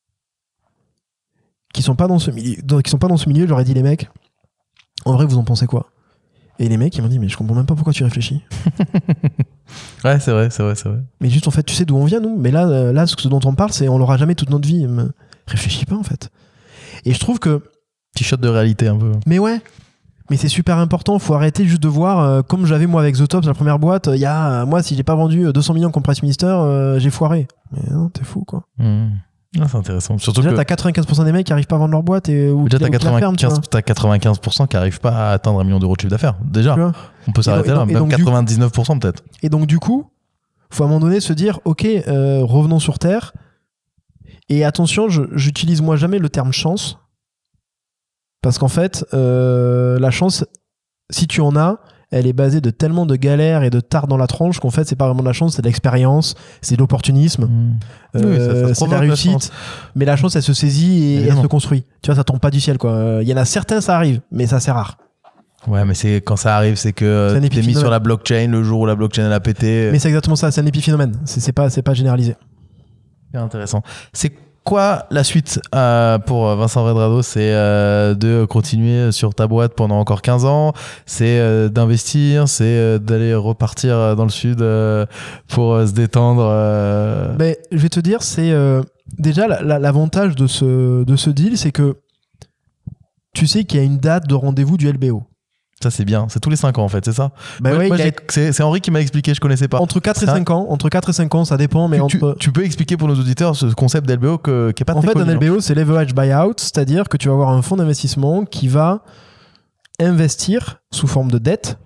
qui sont pas dans ce milieu, je leur ai dit, les mecs, en vrai, vous en pensez quoi? Et les mecs, ils m'ont dit, mais je comprends même pas pourquoi tu réfléchis. Ouais, c'est vrai. Mais juste, en fait, tu sais d'où on vient, nous. Mais là, ce dont on parle, c'est on l'aura jamais toute notre vie. Mais réfléchis pas, en fait. Et je trouve que... Petit shot de réalité, un peu. Mais ouais. Mais c'est super important. Faut arrêter juste de voir, comme j'avais moi avec The Tops, la première boîte, moi, si j'ai pas vendu 200 millions comme Press Minister, j'ai foiré. Mais non, t'es fou, quoi. Ah, c'est intéressant. Surtout déjà, que t'as 95% des mecs qui arrivent pas à vendre leur boîte ou déjà, t'as 95% qui arrivent pas à atteindre 1 million d'euros de chiffre d'affaires. Déjà, on peut s'arrêter là. Même 99% peut-être. Et donc, du coup, faut à un moment donné se dire, ok, revenons sur Terre. Et attention, j'utilise moi jamais le terme chance. Parce qu'en fait, la chance, si tu en as, elle est basée de tellement de galères et de tard dans la tronche qu'en fait, c'est pas vraiment de la chance, c'est de l'expérience, c'est de l'opportunisme, c'est de la réussite. Mais la chance, elle se saisit et elle se construit. Tu vois, ça tombe pas du ciel, quoi. Il y en a certains, ça arrive, mais ça, c'est rare. Ouais, mais quand ça arrive, c'est que t'es mis sur la blockchain le jour où la blockchain elle a pété. Mais c'est exactement ça, c'est un épiphénomène. C'est pas généralisé. C'est intéressant. C'est quoi la suite pour Vincent Redrado? C'est de continuer sur ta boîte pendant encore 15 ans, c'est d'investir, c'est d'aller repartir dans le sud pour se détendre Mais je vais te dire, c'est déjà l'avantage de ce deal, c'est que tu sais qu'il y a une date de rendez-vous du LBO. Ça, c'est bien. C'est tous les 5 ans, en fait, c'est ça? C'est Henri qui m'a expliqué, je connaissais pas. Entre 4 et 5 ans. Entre 4 et 5 ans, ça dépend. Mais tu peux expliquer pour nos auditeurs ce concept d'LBO qui est pas très connu. En fait, un LBO, c'est leverage buyout, c'est-à-dire que tu vas avoir un fonds d'investissement qui va investir sous forme de dette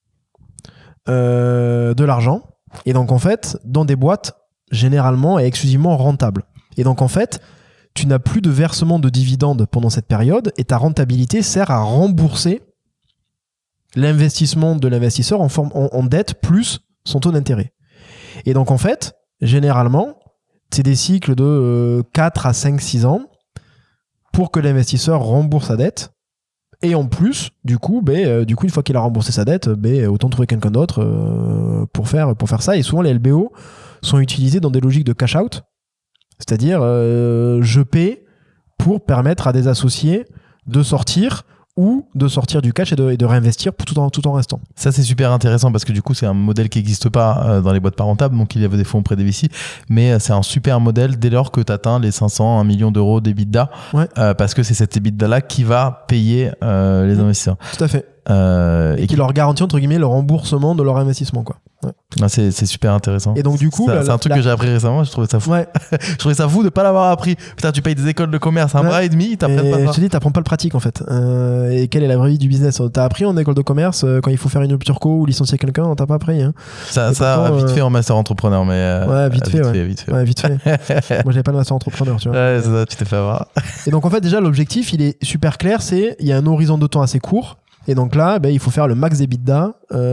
de l'argent. Et donc, en fait, dans des boîtes généralement et exclusivement rentables. Et donc, en fait, tu n'as plus de versement de dividendes pendant cette période et ta rentabilité sert à rembourser l'investissement de l'investisseur en dette plus son taux d'intérêt. Et donc, en fait, généralement, c'est des cycles de 4 à 5, 6 ans pour que l'investisseur rembourse sa dette. Et en plus, du coup, une fois qu'il a remboursé sa dette, autant trouver quelqu'un d'autre pour faire ça. Et souvent, les LBO sont utilisés dans des logiques de cash-out. C'est-à-dire, je paie pour permettre à des associés de sortir ou de sortir du cash et de réinvestir tout en restant. Ça, c'est super intéressant parce que du coup, c'est un modèle qui n'existe pas dans les boîtes pas rentables. Donc, il y avait des fonds près des VC. Mais c'est un super modèle dès lors que tu atteins les 500, 1 million d'euros d'EBITDA. Ouais. Parce que c'est cet EBITDA-là qui va payer les investisseurs. Tout à fait. Et qui leur garantit, entre guillemets, le remboursement de leur investissement, quoi. Ouais. Ah, c'est super intéressant. Et donc, du coup, c'est un truc que j'ai appris récemment. Je trouvais ça fou. Ouais. Je trouvais ça fou de pas l'avoir appris. Putain, tu payes des écoles de commerce un bras et demi, t'apprends pas ça. Je te dis, t'apprends pas le pratique, en fait. Et quelle est la vraie vie du business? T'as appris en école de commerce quand il faut faire une rupture co ou licencier quelqu'un, t'as pas appris. Hein. Ça vite fait en master entrepreneur, mais. Ouais, vite fait. Ouais, vite fait. Moi, j'avais pas de master entrepreneur, tu vois. Ouais, c'est ça, tu t'es fait avoir. Et donc, en fait, déjà, l'objectif, il est super clair. Il y a un horizon de temps assez court. Et donc là, il faut faire le max d'EBITDA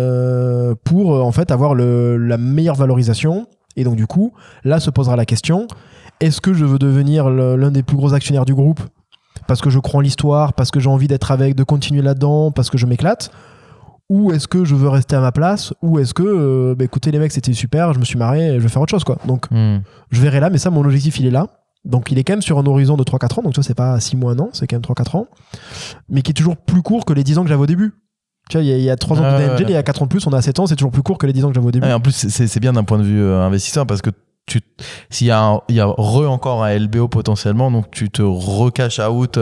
pour en fait avoir la meilleure valorisation. Et donc du coup, là se posera la question, est-ce que je veux devenir l'un des plus gros actionnaires du groupe parce que je crois en l'histoire, parce que j'ai envie d'être avec, de continuer là-dedans, parce que je m'éclate? Ou est-ce que je veux rester à ma place? Ou est-ce que, écoutez les mecs, c'était super, je me suis marré, je vais faire autre chose, quoi. Donc je verrai là, mais ça, mon objectif, il est là. Donc il est quand même sur un horizon de 3-4 ans, donc tu vois, c'est pas 6 mois, un an, c'est quand même 3-4 ans, mais qui est toujours plus court que les 10 ans que j'avais au début. Tu vois, il y a 3 ans de Angel, il y a 4 ans de plus, on a 7 ans, c'est toujours plus court que les 10 ans que j'avais au début. Et en plus, c'est bien d'un point de vue investisseur, parce que s'il y a encore un LBO potentiellement, donc tu te recash out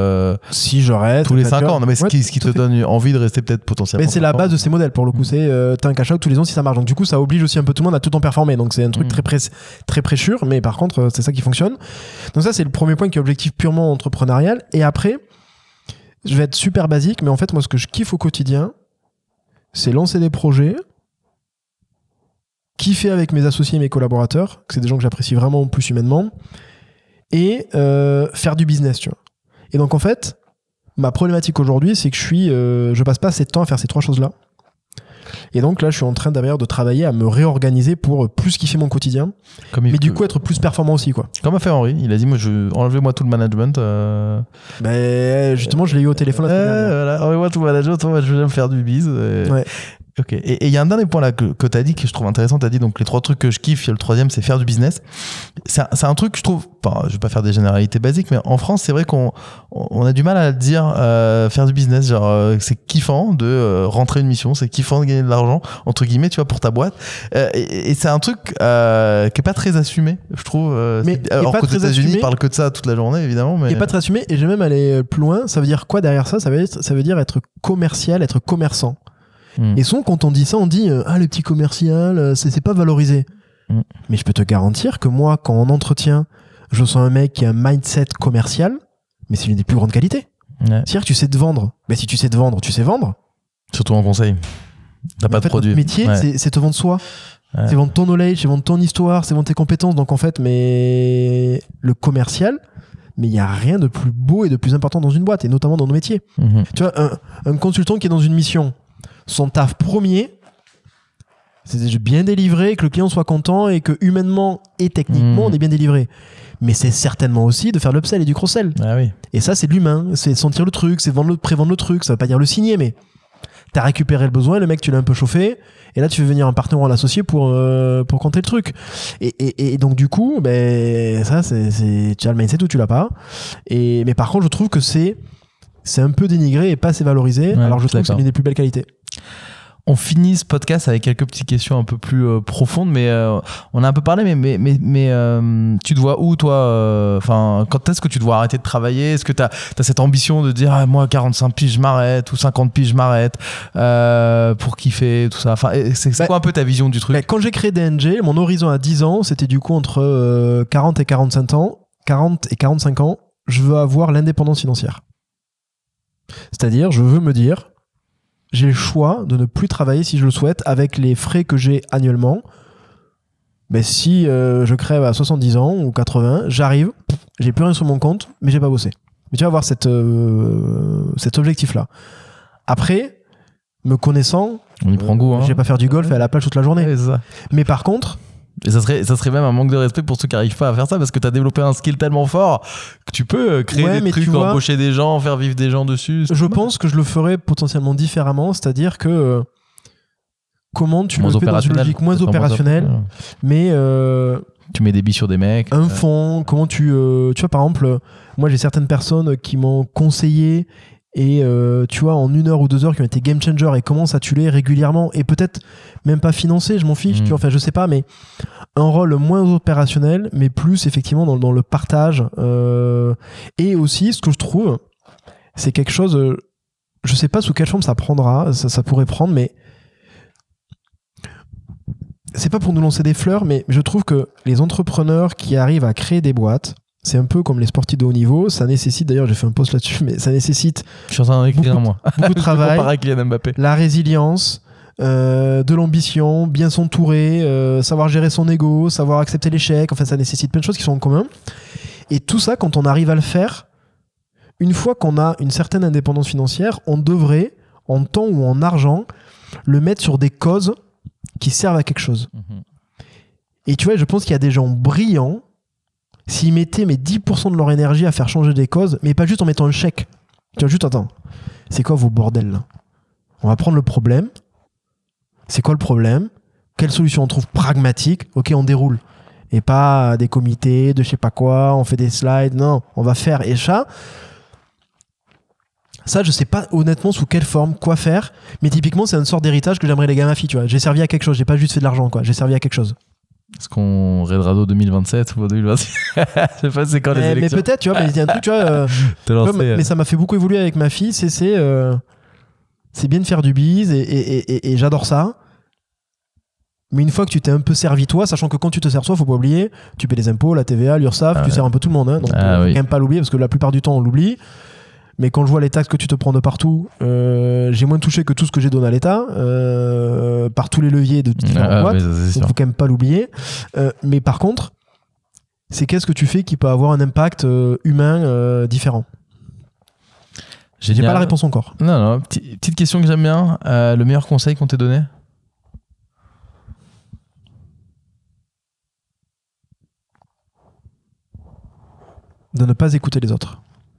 si je reste tous les 5 ans. Non, mais ce qui te donne envie de rester peut-être potentiellement. Mais c'est la base de ces modèles pour le coup, c'est t'as un cash out tous les ans si ça marche. Donc du coup, ça oblige aussi un peu tout le monde à tout en performer. Donc c'est un truc très pressure, mais par contre, c'est ça qui fonctionne. Donc ça, c'est le premier point qui est objectif purement entrepreneurial. Et après, je vais être super basique, mais en fait, moi, ce que je kiffe au quotidien, c'est lancer des projets, kiffer avec mes associés et mes collaborateurs, que c'est des gens que j'apprécie vraiment plus humainement, et faire du business, tu vois. Et donc en fait, ma problématique aujourd'hui, c'est que je passe pas assez de temps à faire ces 3 choses-là. Et donc là, je suis en train d'ailleurs de travailler à me réorganiser pour plus kiffer mon quotidien, mais du coup être plus performant aussi, quoi. Comme a fait Henri, il a dit enlevez-moi tout le management. Justement, je l'ai eu au téléphone la semaine dernière. Voilà, enlevez-moi tout le management, moi je vais me faire du bise. Ouais. Ok. Et il y a un dernier point là que tu as dit que je trouve intéressant. Tu as dit donc les 3 trucs que je kiffe, le 3e c'est faire du business. C'est un truc que je trouve, je vais pas faire des généralités basiques, mais en France c'est vrai qu'on a du mal à le dire, faire du business, genre c'est kiffant de rentrer une mission, c'est kiffant de gagner de l'argent entre guillemets, tu vois, pour ta boîte. Et c'est un truc qui est pas très assumé, je trouve. Alors qu'aux États-Unis ils parlent que de ça toute la journée évidemment, mais et pas très assumé. Et j'ai même allé plus loin. Ça veut dire quoi derrière ça? Ça veut dire être commercial, être commerçant. Et souvent, quand on dit ça, on dit le petit commercial, c'est pas valorisé. Mais je peux te garantir que moi, quand en entretien, je sens un mec qui a un mindset commercial, mais c'est l'une des plus grandes qualités. Ouais. C'est-à-dire que tu sais te vendre. Mais si tu sais te vendre, tu sais vendre. Surtout en conseil. T'as pas de produit. Notre métier, c'est te vendre soi. Ouais. C'est vendre ton knowledge, c'est vendre ton histoire, c'est vendre tes compétences. Donc en fait, mais le commercial, mais il n'y a rien de plus beau et de plus important dans une boîte, et notamment dans nos métiers. Tu vois, un consultant qui est dans une mission, son taf premier, c'est de bien délivrer, que le client soit content et que humainement et techniquement on est bien délivré. Mais c'est certainement aussi de faire de l'upsell et du cross-sell. Ah oui. Et ça, c'est de l'humain, c'est sentir le truc, c'est prévendre le truc. Ça veut pas dire le signer, mais t'as récupéré le besoin, le mec tu l'as un peu chauffé, et là tu veux venir un partenaire ou un associé pour compter le truc. Et donc du coup, ça tu as le mindset ou tu l'as pas. Mais par contre, je trouve que c'est un peu dénigré et pas assez valorisé. Alors je trouve que c'est l'une des plus belles qualités. On finit ce podcast avec quelques petites questions un peu plus profondes, mais on a un peu parlé, mais tu te vois où, toi, quand est-ce que tu te vois arrêter de travailler? Est-ce que tu as cette ambition de dire moi, 45 piges, je m'arrête, ou 50 piges, je m'arrête pour kiffer, tout ça? C'est quoi un peu ta vision du truc? Quand j'ai créé DNG, mon horizon à 10 ans, c'était du coup entre 40 et 45 ans, je veux avoir l'indépendance financière. C'est-à-dire, je veux me dire, j'ai le choix de ne plus travailler si je le souhaite avec les frais que j'ai annuellement. Si je crève à 70 ans ou 80, j'arrive, j'ai plus rien sur mon compte, mais j'ai pas bossé. Mais tu vas avoir cet objectif-là. Après, me connaissant, on y prend goût. Je vais pas faire du golf et à la plage toute la journée. Ouais, ça. Mais par contre... Et ça serait même un manque de respect pour ceux qui n'arrivent pas à faire ça, parce que tu as développé un skill tellement fort que tu peux créer des trucs, embaucher des gens, faire vivre des gens dessus. Je pense que je le ferais potentiellement différemment, c'est-à-dire que comment tu le fais dans une logique moins opérationnelle, mais tu mets des billes sur des mecs. Un fond, comment tu vois, par exemple, moi j'ai certaines personnes qui m'ont conseillé et tu vois, en 1 heure ou 2 heures qui ont été game changer et commencent à tuer régulièrement, et peut-être même pas financé, je m'en fiche, tu vois, enfin je sais pas, mais un rôle moins opérationnel, mais plus effectivement dans le partage. Et aussi, ce que je trouve, c'est quelque chose, je sais pas sous quelle forme ça prendra, ça pourrait prendre, mais c'est pas pour nous lancer des fleurs, mais je trouve que les entrepreneurs qui arrivent à créer des boîtes, c'est un peu comme les sportifs de haut niveau. Ça nécessite, d'ailleurs, j'ai fait un post là-dessus, mais ça nécessite beaucoup de travail, la résilience, de l'ambition, bien s'entourer, savoir gérer son ego, savoir accepter l'échec. Enfin, ça nécessite plein de choses qui sont en commun. Et tout ça, quand on arrive à le faire, une fois qu'on a une certaine indépendance financière, on devrait, en temps ou en argent, le mettre sur des causes qui servent à quelque chose. Et tu vois, je pense qu'il y a des gens brillants, s'ils mettaient 10% de leur énergie à faire changer des causes, mais pas juste en mettant un chèque. Tu vois, juste, attends, c'est quoi vos bordels là? On va prendre le problème. C'est quoi le problème? Quelle solution on trouve pragmatique? Ok, on déroule. Et pas des comités, de je sais pas quoi, on fait des slides. Non, on va faire. Et ça, je sais pas honnêtement sous quelle forme, quoi faire. Mais typiquement, c'est une sorte d'héritage que j'aimerais léguer à ma fille. Tu vois, j'ai servi à quelque chose. J'ai pas juste fait de l'argent, quoi. J'ai servi à quelque chose. Est-ce qu'on Redrado 2027 ou 2026? Je sais pas c'est quand les élections. Mais peut-être, tu vois, mais il y a un truc, tu vois, mais ça m'a fait beaucoup évoluer avec ma fille. C'est bien de faire du bise et j'adore ça. Mais une fois que tu t'es un peu servi toi, sachant que quand tu te sers toi, faut pas oublier, tu paies les impôts, la TVA, l'URSSAF, tu sers un peu tout le monde. Hein, donc faut quand même pas l'oublier, parce que la plupart du temps on l'oublie. Mais quand je vois les taxes que tu te prends de partout, j'ai moins touché que tout ce que j'ai donné à l'État, par tous les leviers de différentes boîtes. Donc faut quand même pas l'oublier. Mais par contre, c'est qu'est-ce que tu fais qui peut avoir un impact humain différent. J'ai pas la réponse encore. Non, petite question que j'aime bien. Le meilleur conseil qu'on t'ait donné? De ne pas écouter les autres.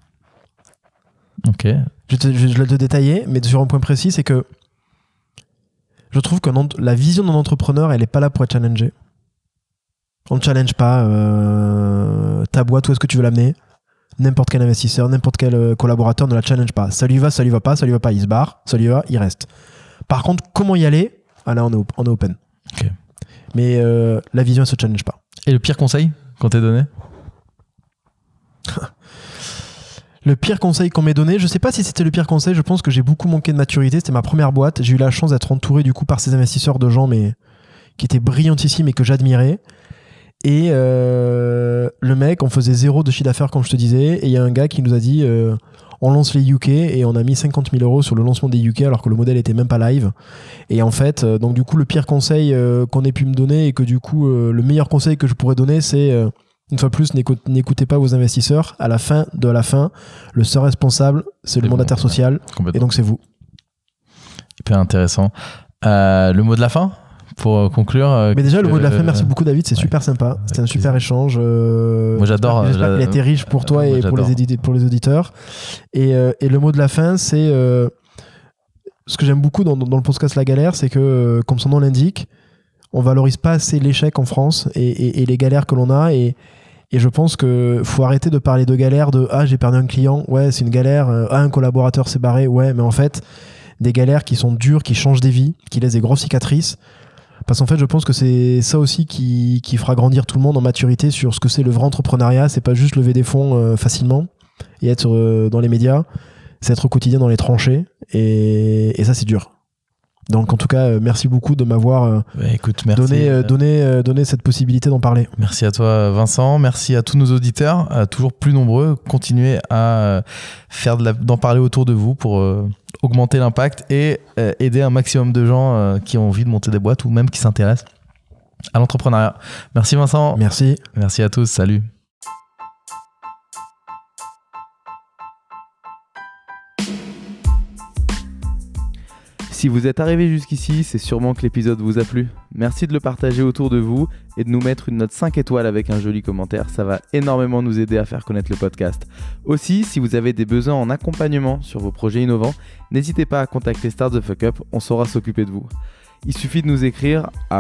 Ok. Je vais te détailler, mais sur un point précis, c'est que je trouve que la vision d'un entrepreneur, elle n'est pas là pour être challengée. On ne challenge pas ta boîte, où est-ce que tu veux l'amener. N'importe quel investisseur, n'importe quel collaborateur ne la challenge pas. Ça lui va pas, il se barre. Ça lui va, il reste. Par contre, comment y aller? Ah là, on est open. Okay. Mais la vision, elle se challenge pas. Et le pire conseil qu'on t'ait donné? Le pire conseil qu'on m'ait donné, je sais pas si c'était le pire conseil, je pense que j'ai beaucoup manqué de maturité. C'était ma première boîte. J'ai eu la chance d'être entouré du coup par ces investisseurs de gens mais qui étaient brillantissimes et que j'admirais. Et le mec, on faisait 0 de chiffre d'affaires comme je te disais. Et il y a un gars qui nous a dit on lance les UK et on a mis 50 000 € sur le lancement des UK alors que le modèle était même pas live. Et en fait, donc du coup, le pire conseil qu'on ait pu me donner et que du coup, le meilleur conseil que je pourrais donner, c'est une fois plus, n'écoutez pas vos investisseurs. À la fin, le seul responsable, c'est le mandataire social. Et donc, c'est vous. Hyper intéressant. Le mot de la fin pour conclure. Mais déjà, le mot de la fin, merci beaucoup, David. C'est super sympa. C'était un super échange. Moi, j'adore. J'espère qu'il a été riche pour toi et pour les auditeurs. Et le mot de la fin, c'est ce que j'aime beaucoup dans le podcast La Galère, c'est que, comme son nom l'indique, on valorise pas assez l'échec en France et les galères que l'on a. Et je pense qu'il faut arrêter de parler de galères, j'ai perdu un client, ouais, c'est une galère, un collaborateur s'est barré, ouais, mais en fait, des galères qui sont dures, qui changent des vies, qui laissent des grosses cicatrices. Parce qu'en fait, je pense que c'est ça aussi qui fera grandir tout le monde en maturité sur ce que c'est le vrai entrepreneuriat. C'est pas juste lever des fonds facilement et être dans les médias, c'est être au quotidien dans les tranchées. Et ça, c'est dur. Donc en tout cas, merci beaucoup de m'avoir donné cette possibilité d'en parler. Merci à toi Vincent, merci à tous nos auditeurs, toujours plus nombreux. Continuez à d'en parler autour de vous pour augmenter l'impact et aider un maximum de gens qui ont envie de monter des boîtes ou même qui s'intéressent à l'entrepreneuriat. Merci Vincent. Merci. Merci à tous, salut. Si vous êtes arrivé jusqu'ici, c'est sûrement que l'épisode vous a plu. Merci de le partager autour de vous et de nous mettre une note 5 étoiles avec un joli commentaire. Ça va énormément nous aider à faire connaître le podcast. Aussi, si vous avez des besoins en accompagnement sur vos projets innovants, n'hésitez pas à contacter Start the Fuck Up, on saura s'occuper de vous. Il suffit de nous écrire à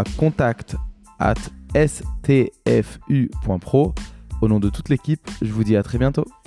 contact@stfu.pro. Au nom de toute l'équipe, je vous dis à très bientôt.